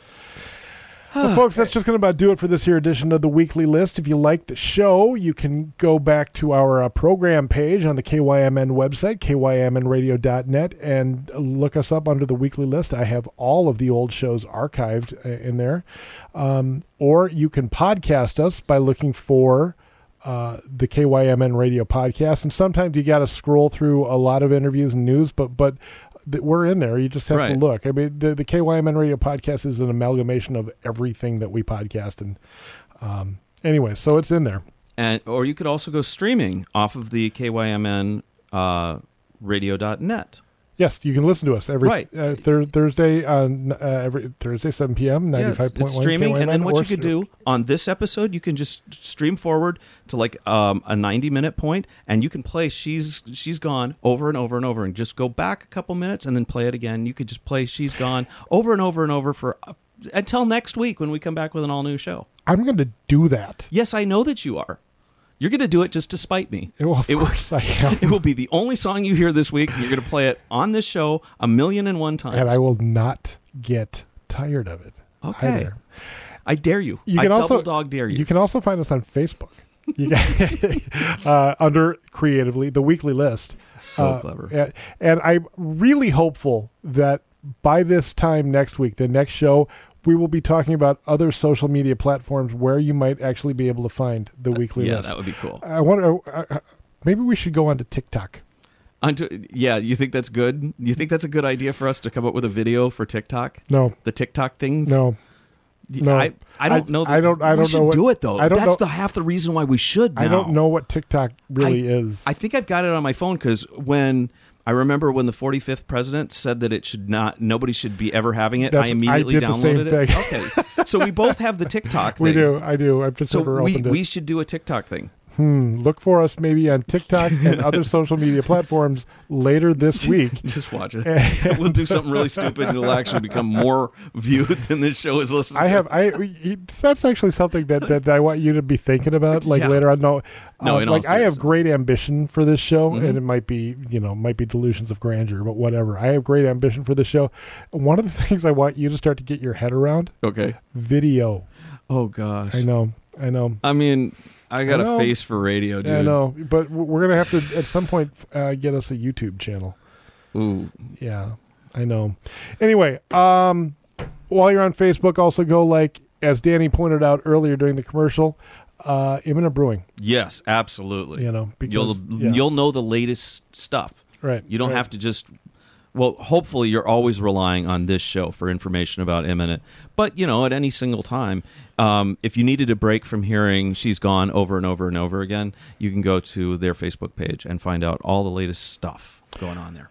Well, folks, that's just going to about do it for this here edition of the Weekly List. If you like the show, you can go back to our uh, program page on the K Y M N website, K Y M N radio dot net, and look us up under the Weekly List. I have all of the old shows archived uh, in there. Um, or you can podcast us by looking for uh, the K Y M N radio podcast. And sometimes you got to scroll through a lot of interviews and news, but but th- we're in there. You just have Right. to look. I mean, the, the K Y M N radio podcast is an amalgamation of everything that we podcast. And um, anyway, so it's in there. And or you could also go streaming off of the K Y M N uh, radio dot net. Yes, you can listen to us every Right. uh, thir- Thursday on uh, every Thursday seven p.m. Yeah, ninety it's, five point one it's streaming, and then what or you could st- do on this episode, you can just stream forward to like um, a ninety minute point, and you can play "She's She's Gone" over and over and over, and just go back a couple minutes, and then play it again. You could just play "She's Gone" over and over and over for uh, until next week when we come back with an all new show. I'm going to do that. Yes, I know that you are. You're going to do it just to spite me. Well, of It will- course I am. It will be the only song you hear this week. And you're going to play it on this show a million and one times. And I will not get tired of it. Okay. Either. I dare you. You I can double also dog dare you. You can also find us on Facebook. You can, uh, under Creatively, the Weekly List. So Uh, clever. And, and I'm really hopeful that by this time next week, the next show, we will be talking about other social media platforms where you might actually be able to find the Weekly yeah, List. that would be cool. I wonder. Uh, uh, maybe we should go on to TikTok. Onto, yeah, you think that's good? You think that's a good idea for us to come up with a video for TikTok? No, The TikTok things? no. Y- no. I, I don't I- know. That I don't- I we don't should know what- do it though. I don't That's know- the half the reason why we should. Now. I don't know what TikTok really is. I think I've got it on my phone because when I remember when the forty-fifth president said that it should not, nobody should be ever having it. That's- I I immediately did the same downloaded it. thing. Okay, so we both have the TikTok thing. we do. I do. I've just So never we opened it. we should do a TikTok thing. Hmm. Look for us maybe on TikTok and other social media platforms later this week. Just watch it. We'll do something really stupid and it'll actually become more viewed than this show is listened I to. have. I. That's actually something that, that, that I want you to be thinking about, like Yeah. later on. No, No, uh, in all like I have seriousness. great ambition for this show, Mhm. and it might be, you know, might be delusions of grandeur, but whatever. I have great ambition for this show. One of the things I want you to start to get your head around: Okay. video. Oh gosh. I know. I know. I mean, I got I a know. face for radio, dude. I know. But we're gonna have to at some point uh, get us a YouTube channel. Ooh. Yeah, I know. Anyway, um, while you're on Facebook, also go like, as Danny pointed out earlier during the commercial, uh, Imminent Brewing. Yes, absolutely. You know, because you'll yeah. you'll know the latest stuff. right. You don't right. have to just. Well, hopefully, you're always relying on this show for information about Imminent. But you know, at any single time, um, if you needed a break from hearing "She's Gone" over and over and over again, you can go to their Facebook page and find out all the latest stuff going on there.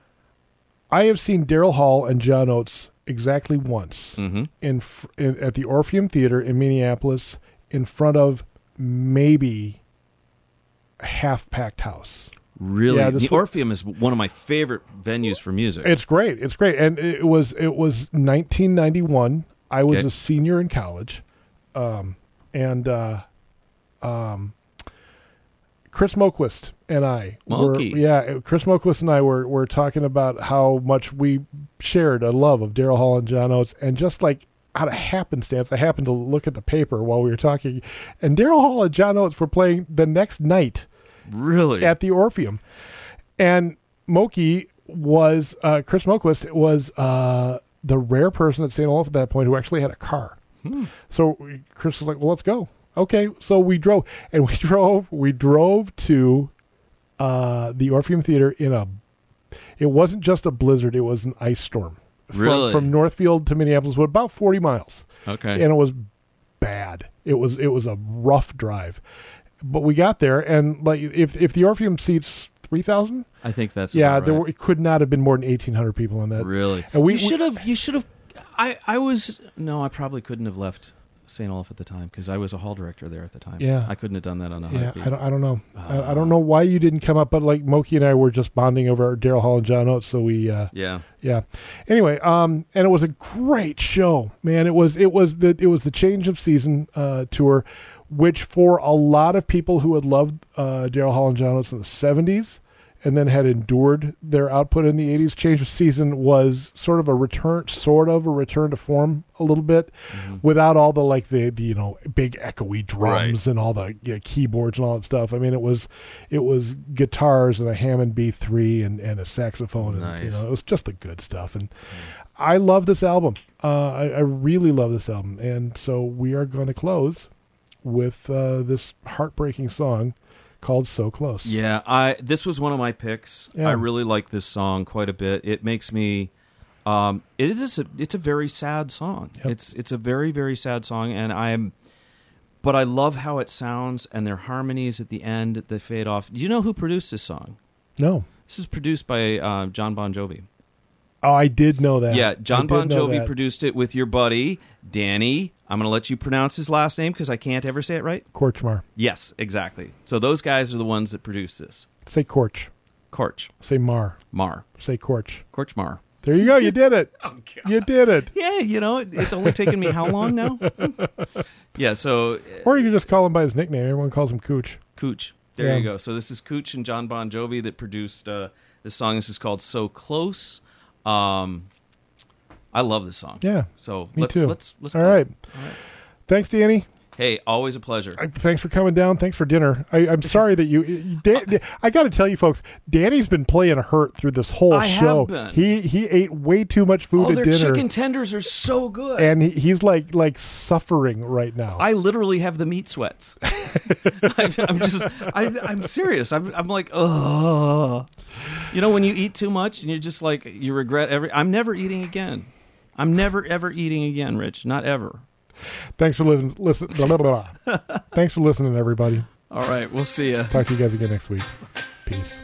I have seen Daryl Hall and John Oates exactly once Mm-hmm. in, fr- in at the Orpheum Theater in Minneapolis, in front of maybe a half-packed house. Really, Yeah, this the wa- Orpheum is one of my favorite venues for music. It's great. It's great, and it was it was nineteen ninety-one. I was Okay. a senior in college, um, and uh, um, Chris Moquist and I were Moki. yeah. Chris Moquist and I were were talking about how much we shared a love of Daryl Hall and John Oates, and just like out of happenstance, I happened to look at the paper while we were talking, and Daryl Hall and John Oates were playing the next night Really? at the Orpheum. And Moki was, uh, Chris Moquist was uh, the rare person at Saint Olaf at that point who actually had a car. Hmm. So Chris was like, well, let's go. Okay, so we drove. And we drove, we drove to uh, the Orpheum Theater in a, it wasn't just a blizzard, it was an ice storm. Really? From, from Northfield to Minneapolis, was about forty miles. Okay. And it was bad. It was it was a rough drive. But we got there, and like if if the Orpheum seats three thousand, I think that's yeah, about there right. were, it could not have been more than eighteen hundred people in that. Really? And we you we- should have. You should have. I I was no. I probably couldn't have left Saint Olaf at the time because I was a hall director there at the time. Yeah. I couldn't have done that on a Yeah, heartbeat. I don't I don't know. I, I don't know why you didn't come up, but like Moki and I were just bonding over Daryl Hall and John Oates, so we uh, Yeah. yeah. Anyway, um, and it was a great show, man. It was it was the it was the change of season uh, tour, which for a lot of people who had loved uh, Daryl Hall and John Oates in the seventies and then had endured their output in the eighties, change of season was sort of a return, sort of a return to form a little bit, Mm-hmm. without all the like the, the you know big echoey drums Right. and all the you know, keyboards and all that stuff. I mean, it was it was guitars and a Hammond B three and, and a saxophone, and you Nice. know it was just the good stuff. And I love this album. Uh, I, I really love this album, and so we are going to close with uh, this heartbreaking song called "So Close." Yeah, I this was one of my picks. Yeah. I really like this song quite a bit. It makes me um it is a, it's a very sad song. Yep. It's it's a very very sad song, and I'm but I love how it sounds and their harmonies at the end they fade off. Do you know who produced this song? No. This is produced by uh, John Bon Jovi. Oh, I did know that. Yeah, I John did Bon know Jovi that. produced it with your buddy Danny. I'm going to let you pronounce his last name because I can't ever say it right. Korchmar. Yes, exactly. So those guys are the ones that produced this. Say Korch. Korch, Say Mar. Mar, Say Korch. Korchmar. There you go. You did it. You did it. Yeah, you know, it- it's only taken me how long now? Yeah, so uh, Or you can just call him by his nickname. Everyone calls him Cooch. Cooch. There Yeah. you go. So this is Cooch and John Bon Jovi that produced uh, this song. This is called "So Close." Um, I love this song. Yeah. So Me let's too. let's let's. All play right. it. All right. Thanks, Danny. Hey, always a pleasure. I- Thanks for coming down. Thanks for dinner. I, I'm sorry that you. you Dan, I got to tell you, folks, Danny's been playing hurt through this whole I have show. been. He he ate way too much food Oh, at their dinner, chicken tenders are so good. and he, he's like like suffering right now. I literally have the meat sweats. I'm, I'm just, I, I'm serious. I'm, I'm like, ugh. You know, when you eat too much and you're just like, you regret every. I'm never eating again. I'm never ever eating again, Rich. Not ever. Thanks for listening. Listen. Blah, blah, blah. Thanks for listening, everybody. All right, we'll see you. Talk to you guys again next week. Peace.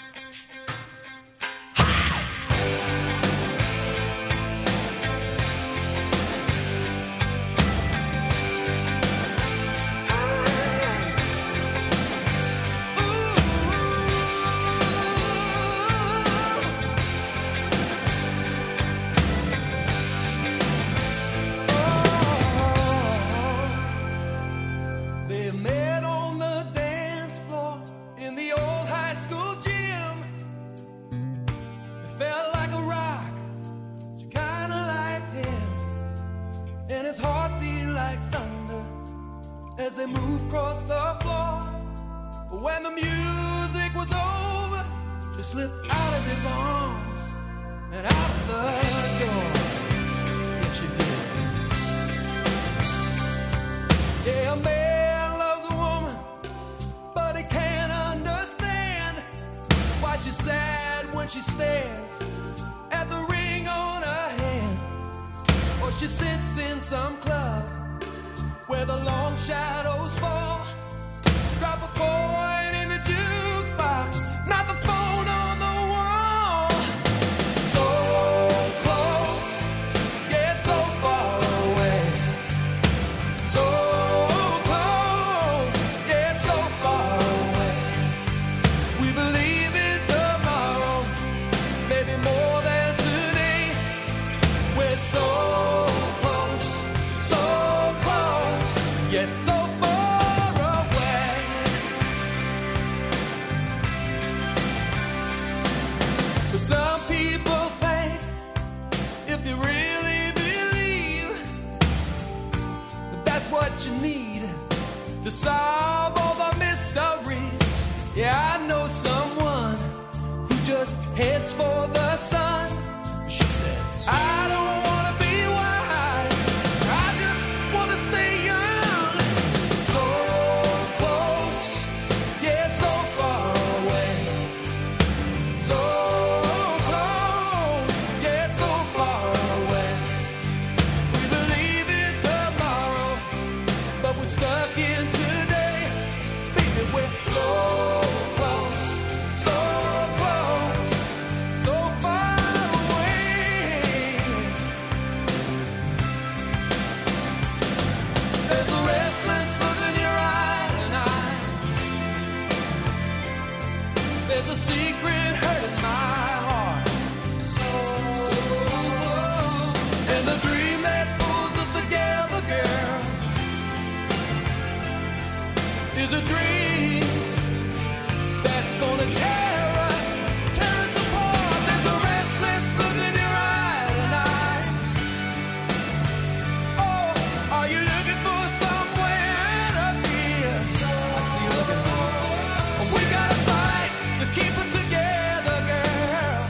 They met on the dance floor in the old high school gym. It felt like a rock. She kinda liked him, and his heart beat like thunder as they moved across the floor. But when the music was over, she slipped out of his arms and out of the door. Yes, she did. Yeah, a man loves a woman, but he can't understand why she's sad when she stares at the ring on her hand. Or she sits in some club where the long shadows fall. Drop a coin in the jukebox, not the phone on the wall. So close, yet so far away. So close, yet so far away. We believe in tomorrow, maybe more than today. We're so close, so close, yet so far away. But some people think if you really believe that's what you need to solve all the mysteries. Yeah, heads for the sun. She says, I don't want to be wise, I just want to stay young. So close, yeah, so far away. So close, yeah, so far away. We believe in tomorrow, but we're stuck in today. Baby, we're so close, so close, so far away. There's a restless look in your eye tonight. There's a secret hurt in my heart. So close. And the dream that pulls us together, girl, is a dream that's gonna tear us, tear us apart. There's a restless look in your eye tonight. Oh, are you looking for somewhere to be? I see you looking. We gotta fight to keep it together, girl.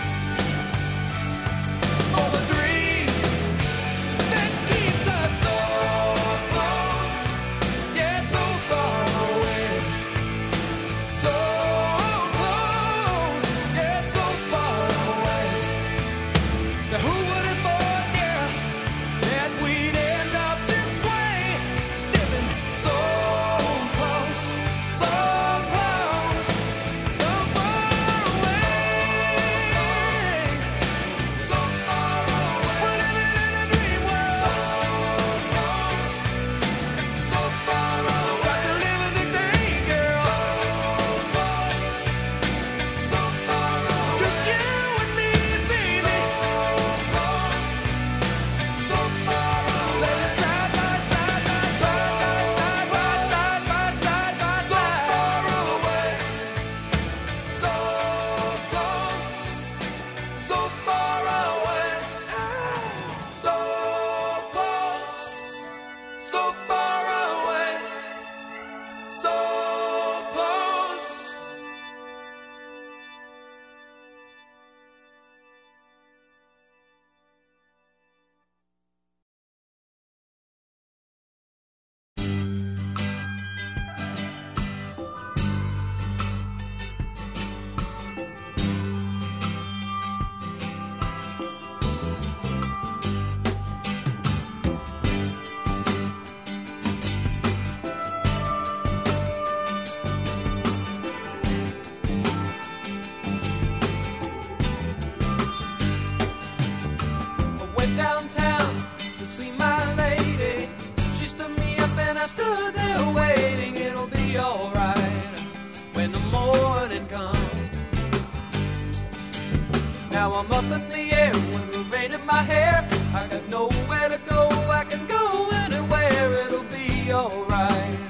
For the dream that keeps us so close, yeah, so far away. So close, yeah, so far away. Now who would have thought, yeah, that we'd end up this way, living so close, so close, so far away, so far away. We're living in a dream world, so close, so far away. Got to live in the day, girl, so close, so far away. Just you and me, baby, so close, so far away. Living side by side by side by side by side by side by side, so far away, so close, so far away, so close, so far away, so close. I went downtown to see my lady. She stood me up and I stood there waiting. It'll be alright when the morning comes. Now I'm up in the air with the rain in my hair. I got nowhere to go, I can go anywhere. It'll be alright